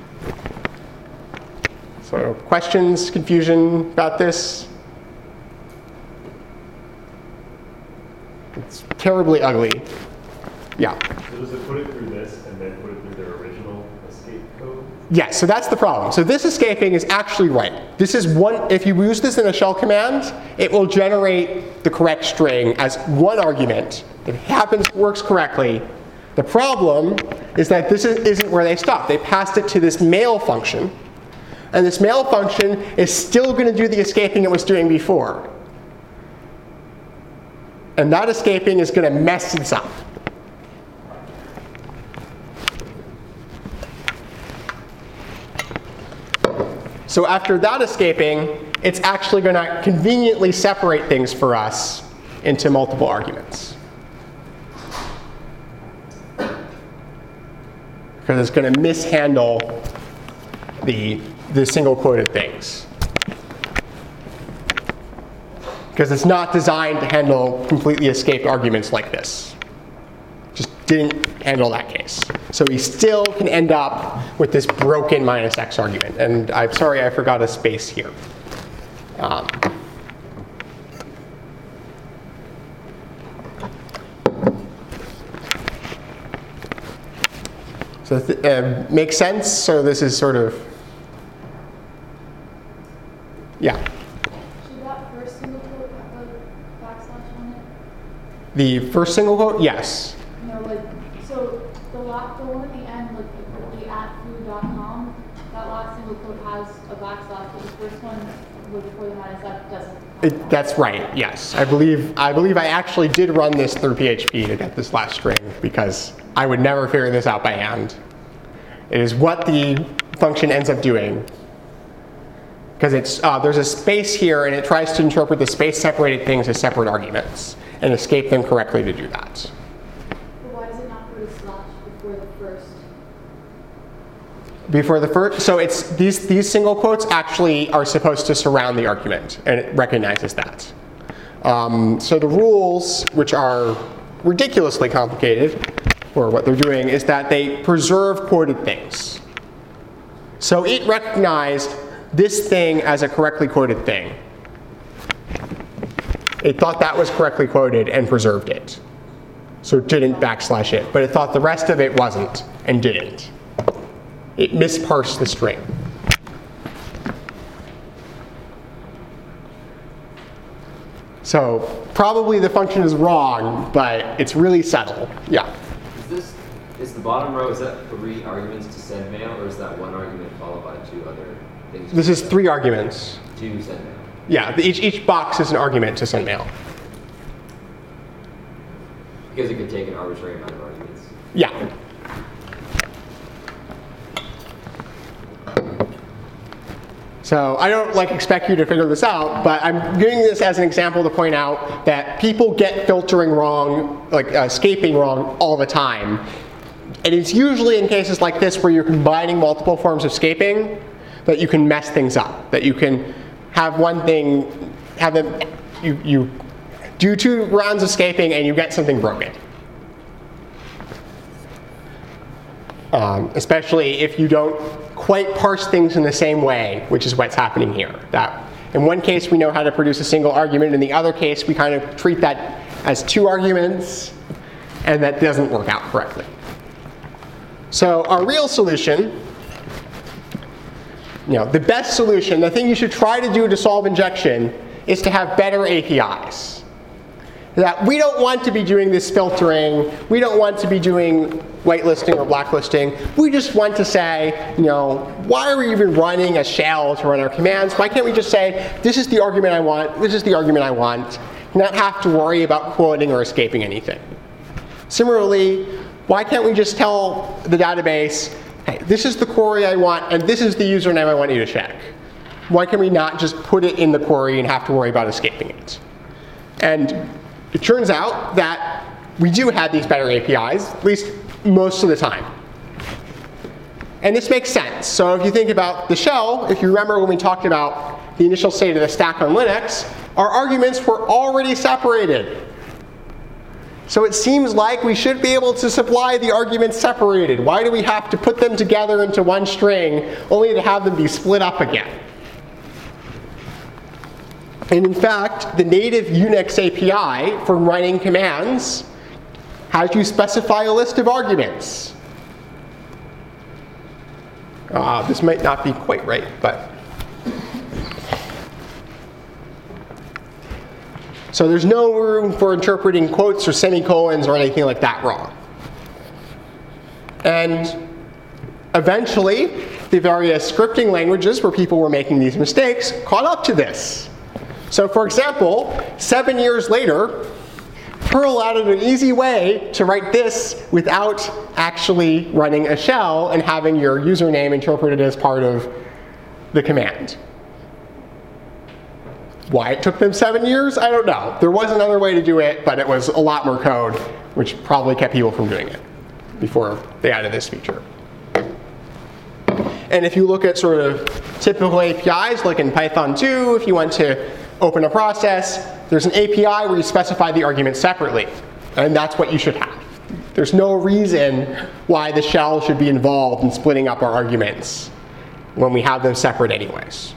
So questions, confusion about this? It's terribly ugly. Yeah. So does it put it through this and then put it through their original escape code? Yes, so that's the problem. So this escaping is actually right. This is one, if you use this in a shell command, it will generate the correct string as one argument. It happens, works correctly. The problem is that this is, isn't where they stopped. They passed it to this mail function. And this mail function is still going to do the escaping it was doing before. And that escaping is going to mess this up. So after that escaping, it's actually going to conveniently separate things for us into multiple arguments. Because it's going to mishandle the, the single quoted things. Because it's not designed to handle completely escaped arguments like this. Just didn't handle that case. So we still can end up with this broken minus x argument. And I'm sorry I forgot a space here. Um, so th uh, makes sense? So this is sort of, yeah. Should that first single quote have a backslash on it? The first single quote, yes. No, like, so the last, the one at the end, like the at foo dot com, that last single quote has a backslash, but the first one with before the minus f doesn't. It, that's right, yes. I believe, I believe I actually did run this through P H P to get this last string because I would never figure this out by hand. It is what the function ends up doing. Because it's, uh, there's a space here and it tries to interpret the space separated things as separate arguments and escape them correctly to do that. But why does it not put a slash before the first? Before the first, so it's these these single quotes actually are supposed to surround the argument, and it recognizes that. Um, so the rules, which are ridiculously complicated, or what they're doing, is that they preserve quoted things. So it recognized this thing as a correctly quoted thing. It thought that was correctly quoted and preserved it. So it didn't backslash it, but it thought the rest of it wasn't and didn't. It misparsed the string. So probably the function is wrong, but it's really subtle. Yeah. Is this, is the bottom row, is that three arguments to send mail, or is that one argument followed by two other things? This is three arguments. To send mail. Yeah, the, each, each box is an argument to send mail. Because it could take an arbitrary amount of arguments. Yeah. So I don't like expect you to figure this out, but I'm giving this as an example to point out that people get filtering wrong, like uh, escaping wrong all the time. And it's usually in cases like this where you're combining multiple forms of escaping that you can mess things up, that you can have one thing, have them, you, you do two rounds of escaping and you get something broken. Um, especially if you don't quite parse things in the same way, which is what's happening here. That in one case we know how to produce a single argument, in the other case we kind of treat that as two arguments, and that doesn't work out correctly. So our real solution, you know, the best solution, the thing you should try to do to solve injection is to have better A P Is. that we don't want to be doing this filtering. We don't want to be doing whitelisting or blacklisting. We just want to say, you know, why are we even running a shell to run our commands? Why can't we just say, this is the argument I want, this is the argument I want, and not have to worry about quoting or escaping anything. Similarly, why can't we just tell the database, hey, this is the query I want, and this is the username I want you to check? Why can we not just put it in the query and have to worry about escaping it? And it turns out that we do have these better A P Is, at least most of the time. And this makes sense. So if you think about the shell, if you remember when we talked about the initial state of the stack on Linux, our arguments were already separated. So it seems like we should be able to supply the arguments separated. Why do we have to put them together into one string only to have them be split up again? And in fact, the native Unix A P I for running commands has you specify a list of arguments. Uh, this might not be quite right, but. So there's no room for interpreting quotes or semicolons or anything like that wrong. And eventually, the various scripting languages where people were making these mistakes caught up to this. So for example, seven years later, Perl added an easy way to write this without actually running a shell and having your username interpreted as part of the command. Why it took them seven years, I don't know. There was another way to do it, but it was a lot more code, which probably kept people from doing it before they added this feature. And if you look at sort of typical A P Is, like in Python two, if you want to open a process, there's an A P I where you specify the arguments separately. And that's what you should have. There's no reason why the shell should be involved in splitting up our arguments when we have them separate anyways.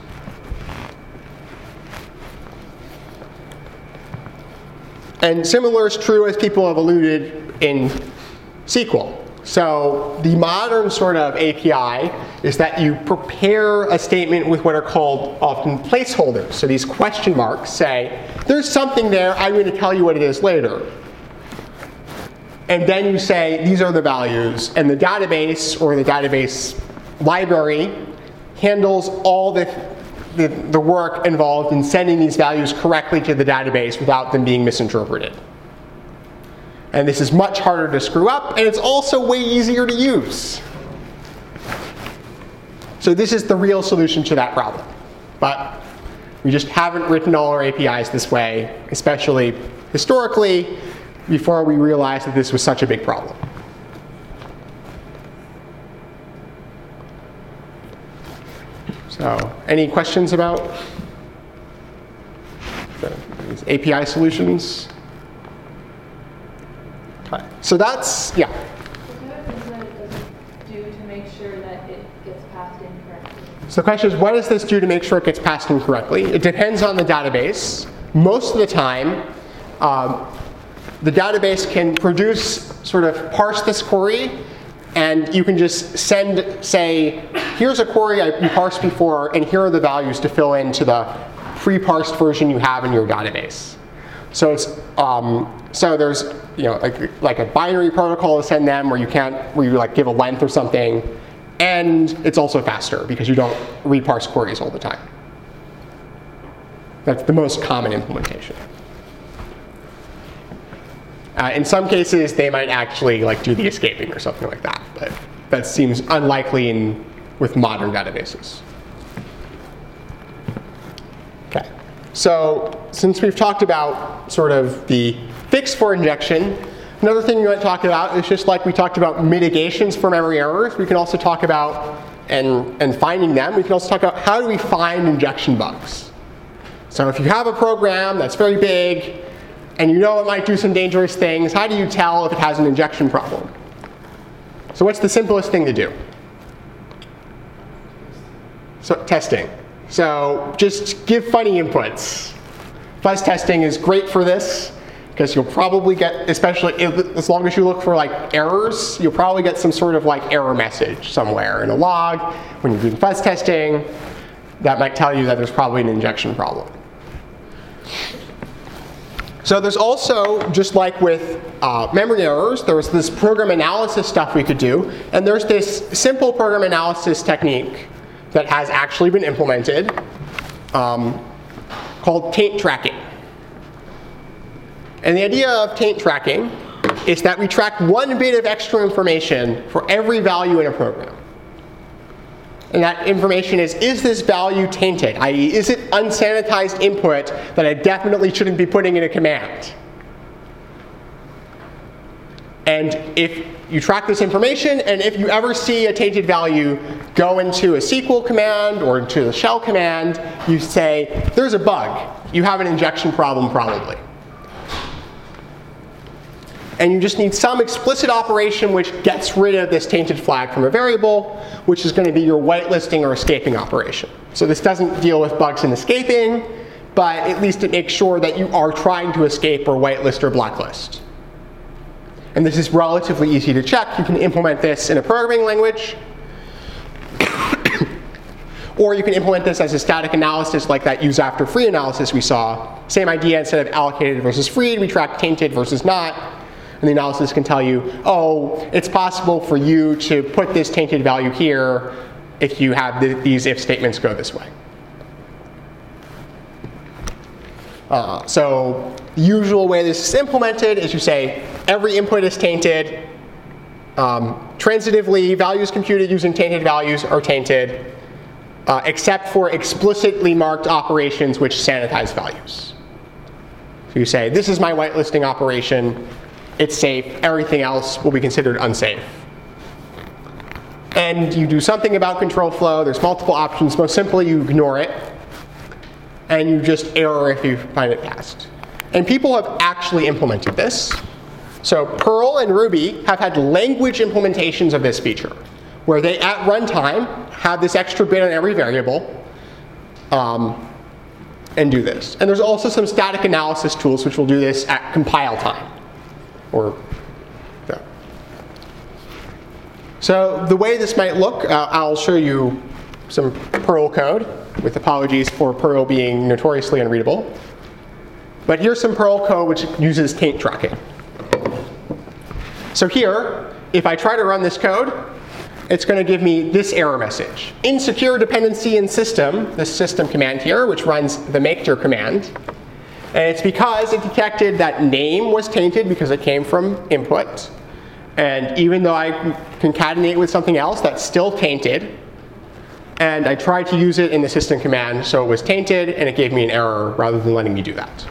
And similar is true, as people have alluded, in S Q L. So the modern sort of A P I is that you prepare a statement with what are called often placeholders. So these question marks say, there's something there, I'm going to tell you what it is later. And then you say, these are the values. And the database, or the database library, handles all the, the, the work involved in sending these values correctly to the database without them being misinterpreted. And this is much harder to screw up, and it's also way easier to use. So this is the real solution to that problem. But we just haven't written all our A P Is this way, especially historically, before we realized that this was such a big problem. So any questions about these A P I solutions? So that's, yeah. What kind of things that it does do to make sure that it gets passed in correctly? So the question is, what does this do to make sure it gets passed in correctly? It depends on the database. Most of the time, um, the database can produce, sort of parse this query, and you can just send, say, here's a query I you parsed before, and here are the values to fill into the pre-parsed version you have in your database. So it's um, so there's you know like like a binary protocol to send them where you can't where you like give a length or something, and it's also faster because you don't reparse queries all the time. That's the most common implementation. Uh, in some cases, they might actually like do the escaping or something like that, but that seems unlikely in with modern databases. Okay. So since we've talked about sort of the fix for injection, another thing we want to talk about is just like we talked about mitigations for memory errors, we can also talk about, and, and finding them, we can also talk about how do we find injection bugs. So if you have a program that's very big, and you know it might do some dangerous things, how do you tell if it has an injection problem? So what's the simplest thing to do? So testing. So just give funny inputs. Fuzz testing is great for this, because you'll probably get, especially if, as long as you look for like errors, you'll probably get some sort of like error message somewhere in a log when you're doing fuzz testing. That might tell you that there's probably an injection problem. So there's also, just like with uh, memory errors, there's this program analysis stuff we could do. And there's this simple program analysis technique that has actually been implemented um, called taint tracking. And the idea of taint tracking is that we track one bit of extra information for every value in a program. And that information is, is this value tainted? that is, is it unsanitized input that I definitely shouldn't be putting in a command? And if you track this information, and if you ever see a tainted value go into a S Q L command or into a shell command, you say, there's a bug. You have an injection problem probably. And you just need some explicit operation which gets rid of this tainted flag from a variable, which is going to be your whitelisting or escaping operation. So this doesn't deal with bugs in escaping, but at least it makes sure that you are trying to escape or whitelist or blacklist. And this is relatively easy to check. You can implement this in a programming language. Or you can implement this as a static analysis like that use after free analysis we saw. Same idea, instead of allocated versus freed, we track tainted versus not. And the analysis can tell you, oh, it's possible for you to put this tainted value here if you have th these if statements go this way. Uh, so the usual way this is implemented is you say every input is tainted. Um, transitively, values computed using tainted values are tainted, uh, except for explicitly marked operations which sanitize values. So you say, this is my whitelisting operation. It's safe. Everything else will be considered unsafe. And you do something about control flow. There's multiple options. Most simply, you ignore it. And you just error if you find it passed. And people have actually implemented this. So Perl and Ruby have had language implementations of this feature, where they, at runtime, have this extra bit on every variable um, and do this. And there's also some static analysis tools which will do this at compile time. Or, yeah. So the way this might look, uh, I'll show you some Perl code, with apologies for Perl being notoriously unreadable. But here's some Perl code which uses taint tracking. So here, if I try to run this code, it's going to give me this error message. Insecure dependency in system, this system command here, which runs the makedir command. And it's because it detected that name was tainted because it came from input. And even though I concatenate with something else, that's still tainted. And I tried to use it in the system command, so it was tainted, and it gave me an error rather than letting me do that.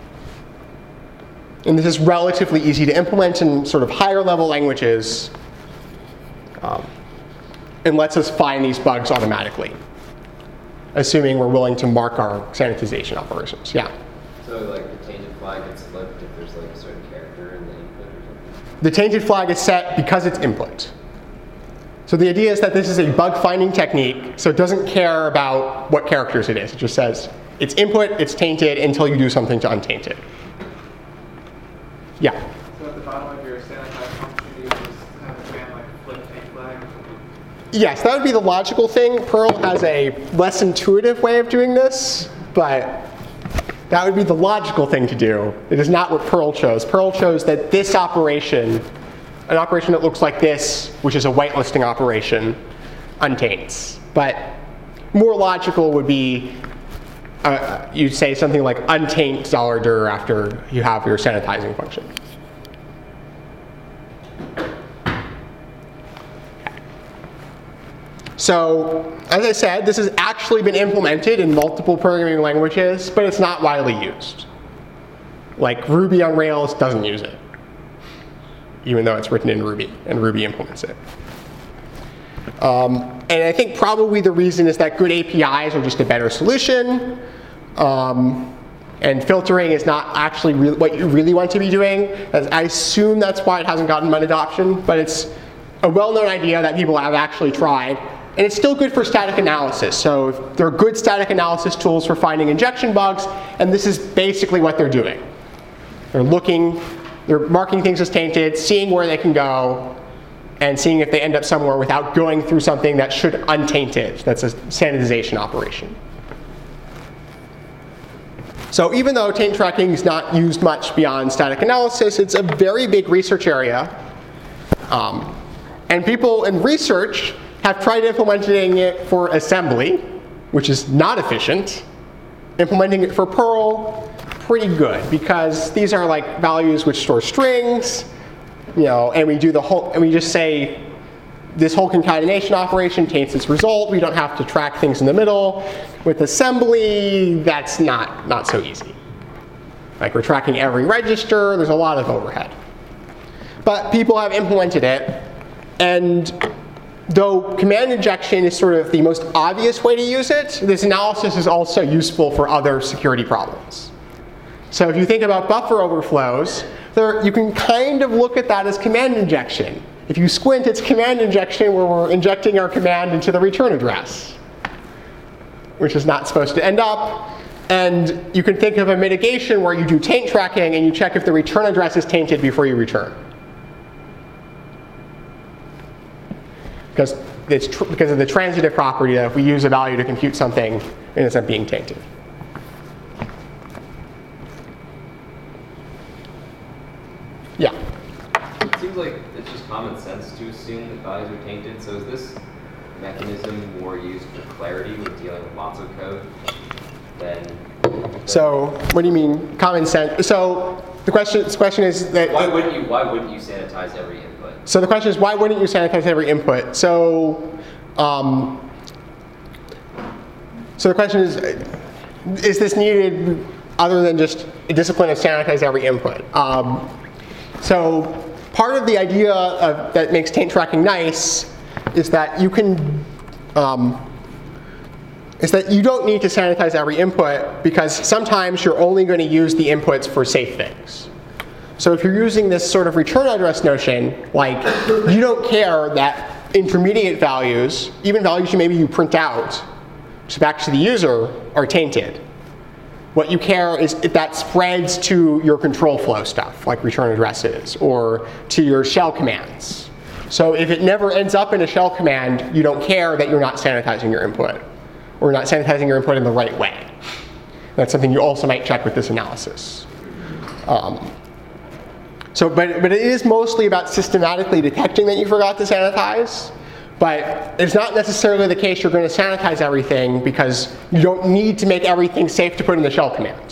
And this is relatively easy to implement in sort of higher level languages, um, and lets us find these bugs automatically, assuming we're willing to mark our sanitization operations. Yeah? So like the tainted flag gets flipped if there's like a certain character in the input or something? The tainted flag is set because it's input. So the idea is that this is a bug finding technique, so it doesn't care about what characters it is. It just says it's input, it's tainted until you do something to untaint it. Yeah? So at the bottom of your sanitize function, you just have a command like flip taint flag? Yes, that would be the logical thing. Perl has a less intuitive way of doing this, but that would be the logical thing to do. It is not what Perl chose. Perl chose that this operation, an operation that looks like this, which is a whitelisting operation, untaints. But more logical would be uh, you'd say something like untaint dollar dir after you have your sanitizing function. So, as I said, this has actually been implemented in multiple programming languages, but it's not widely used. Like Ruby on Rails doesn't use it, even though it's written in Ruby, and Ruby implements it. Um, and I think probably the reason is that good A P Is are just a better solution. Um, and filtering is not actually re what you really want to be doing. As I assume that's why it hasn't gotten much adoption, but it's a well-known idea that people have actually tried. And it's still good for static analysis. So there are good static analysis tools for finding injection bugs, and this is basically what they're doing. They're looking, they're marking things as tainted, seeing where they can go, and seeing if they end up somewhere without going through something that should untaint it. That's a sanitization operation. So even though taint tracking is not used much beyond static analysis, it's a very big research area. Um, and people in research have tried implementing it for assembly, which is not efficient. Implementing it for Perl, pretty good, because these are like values which store strings, you know, and we do the whole, and we just say this whole concatenation operation taints its result. We don't have to track things in the middle. With assembly, that's not, not so easy. Like we're tracking every register, there's a lot of overhead. But people have implemented it, and though command injection is sort of the most obvious way to use it, this analysis is also useful for other security problems. So if you think about buffer overflows, there, you can kind of look at that as command injection. If you squint, it's command injection where we're injecting our command into the return address, which is not supposed to end up. And you can think of a mitigation where you do taint tracking and you check if the return address is tainted before you return. Because, it's tr because of the transitive property that if we use a value to compute something, it ends up being tainted. Yeah? It seems like it's just common sense to assume that values are tainted. So is this mechanism more used for clarity when dealing with lots of code than? So what do you mean common sense? So the question, the question is that why wouldn't you why wouldn't you sanitize every input? So the question is, why wouldn't you sanitize every input? So, um, so the question is, is this needed other than just a discipline of sanitize every input? Um, so part of the idea of, that makes taint tracking nice is that you can, um, is that you don't need to sanitize every input because sometimes you're only going to use the inputs for safe things. So if you're using this sort of return address notion, like you don't care that intermediate values, even values you maybe you print out, so back to the user, are tainted. What you care is if that spreads to your control flow stuff, like return addresses, or to your shell commands. So if it never ends up in a shell command, you don't care that you're not sanitizing your input, or not sanitizing your input in the right way. That's something you also might check with this analysis. Um, So, but, but it is mostly about systematically detecting that you forgot to sanitize. But it's not necessarily the case you're going to sanitize everything because you don't need to make everything safe to put in the shell command.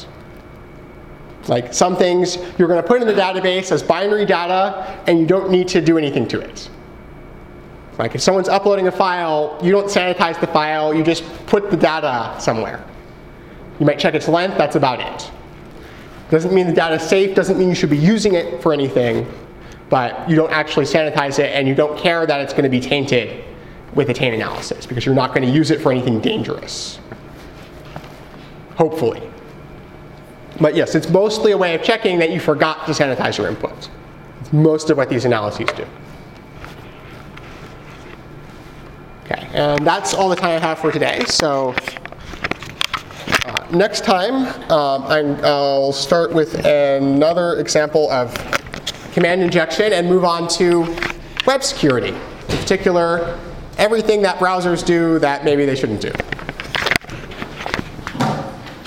Like some things you're going to put in the database as binary data and you don't need to do anything to it. Like if someone's uploading a file, you don't sanitize the file, you just put the data somewhere. You might check its length, that's about it. Doesn't mean the data is safe, doesn't mean you should be using it for anything, but you don't actually sanitize it and you don't care that it's going to be tainted with a taint analysis because you're not going to use it for anything dangerous. Hopefully. But yes, it's mostly a way of checking that you forgot to sanitize your input. It's most of what these analyses do. Okay, and that's all the time I have for today. So. Uh, next time, um, I'm, I'll start with another example of command injection and move on to web security. In particular, everything that browsers do that maybe they shouldn't do.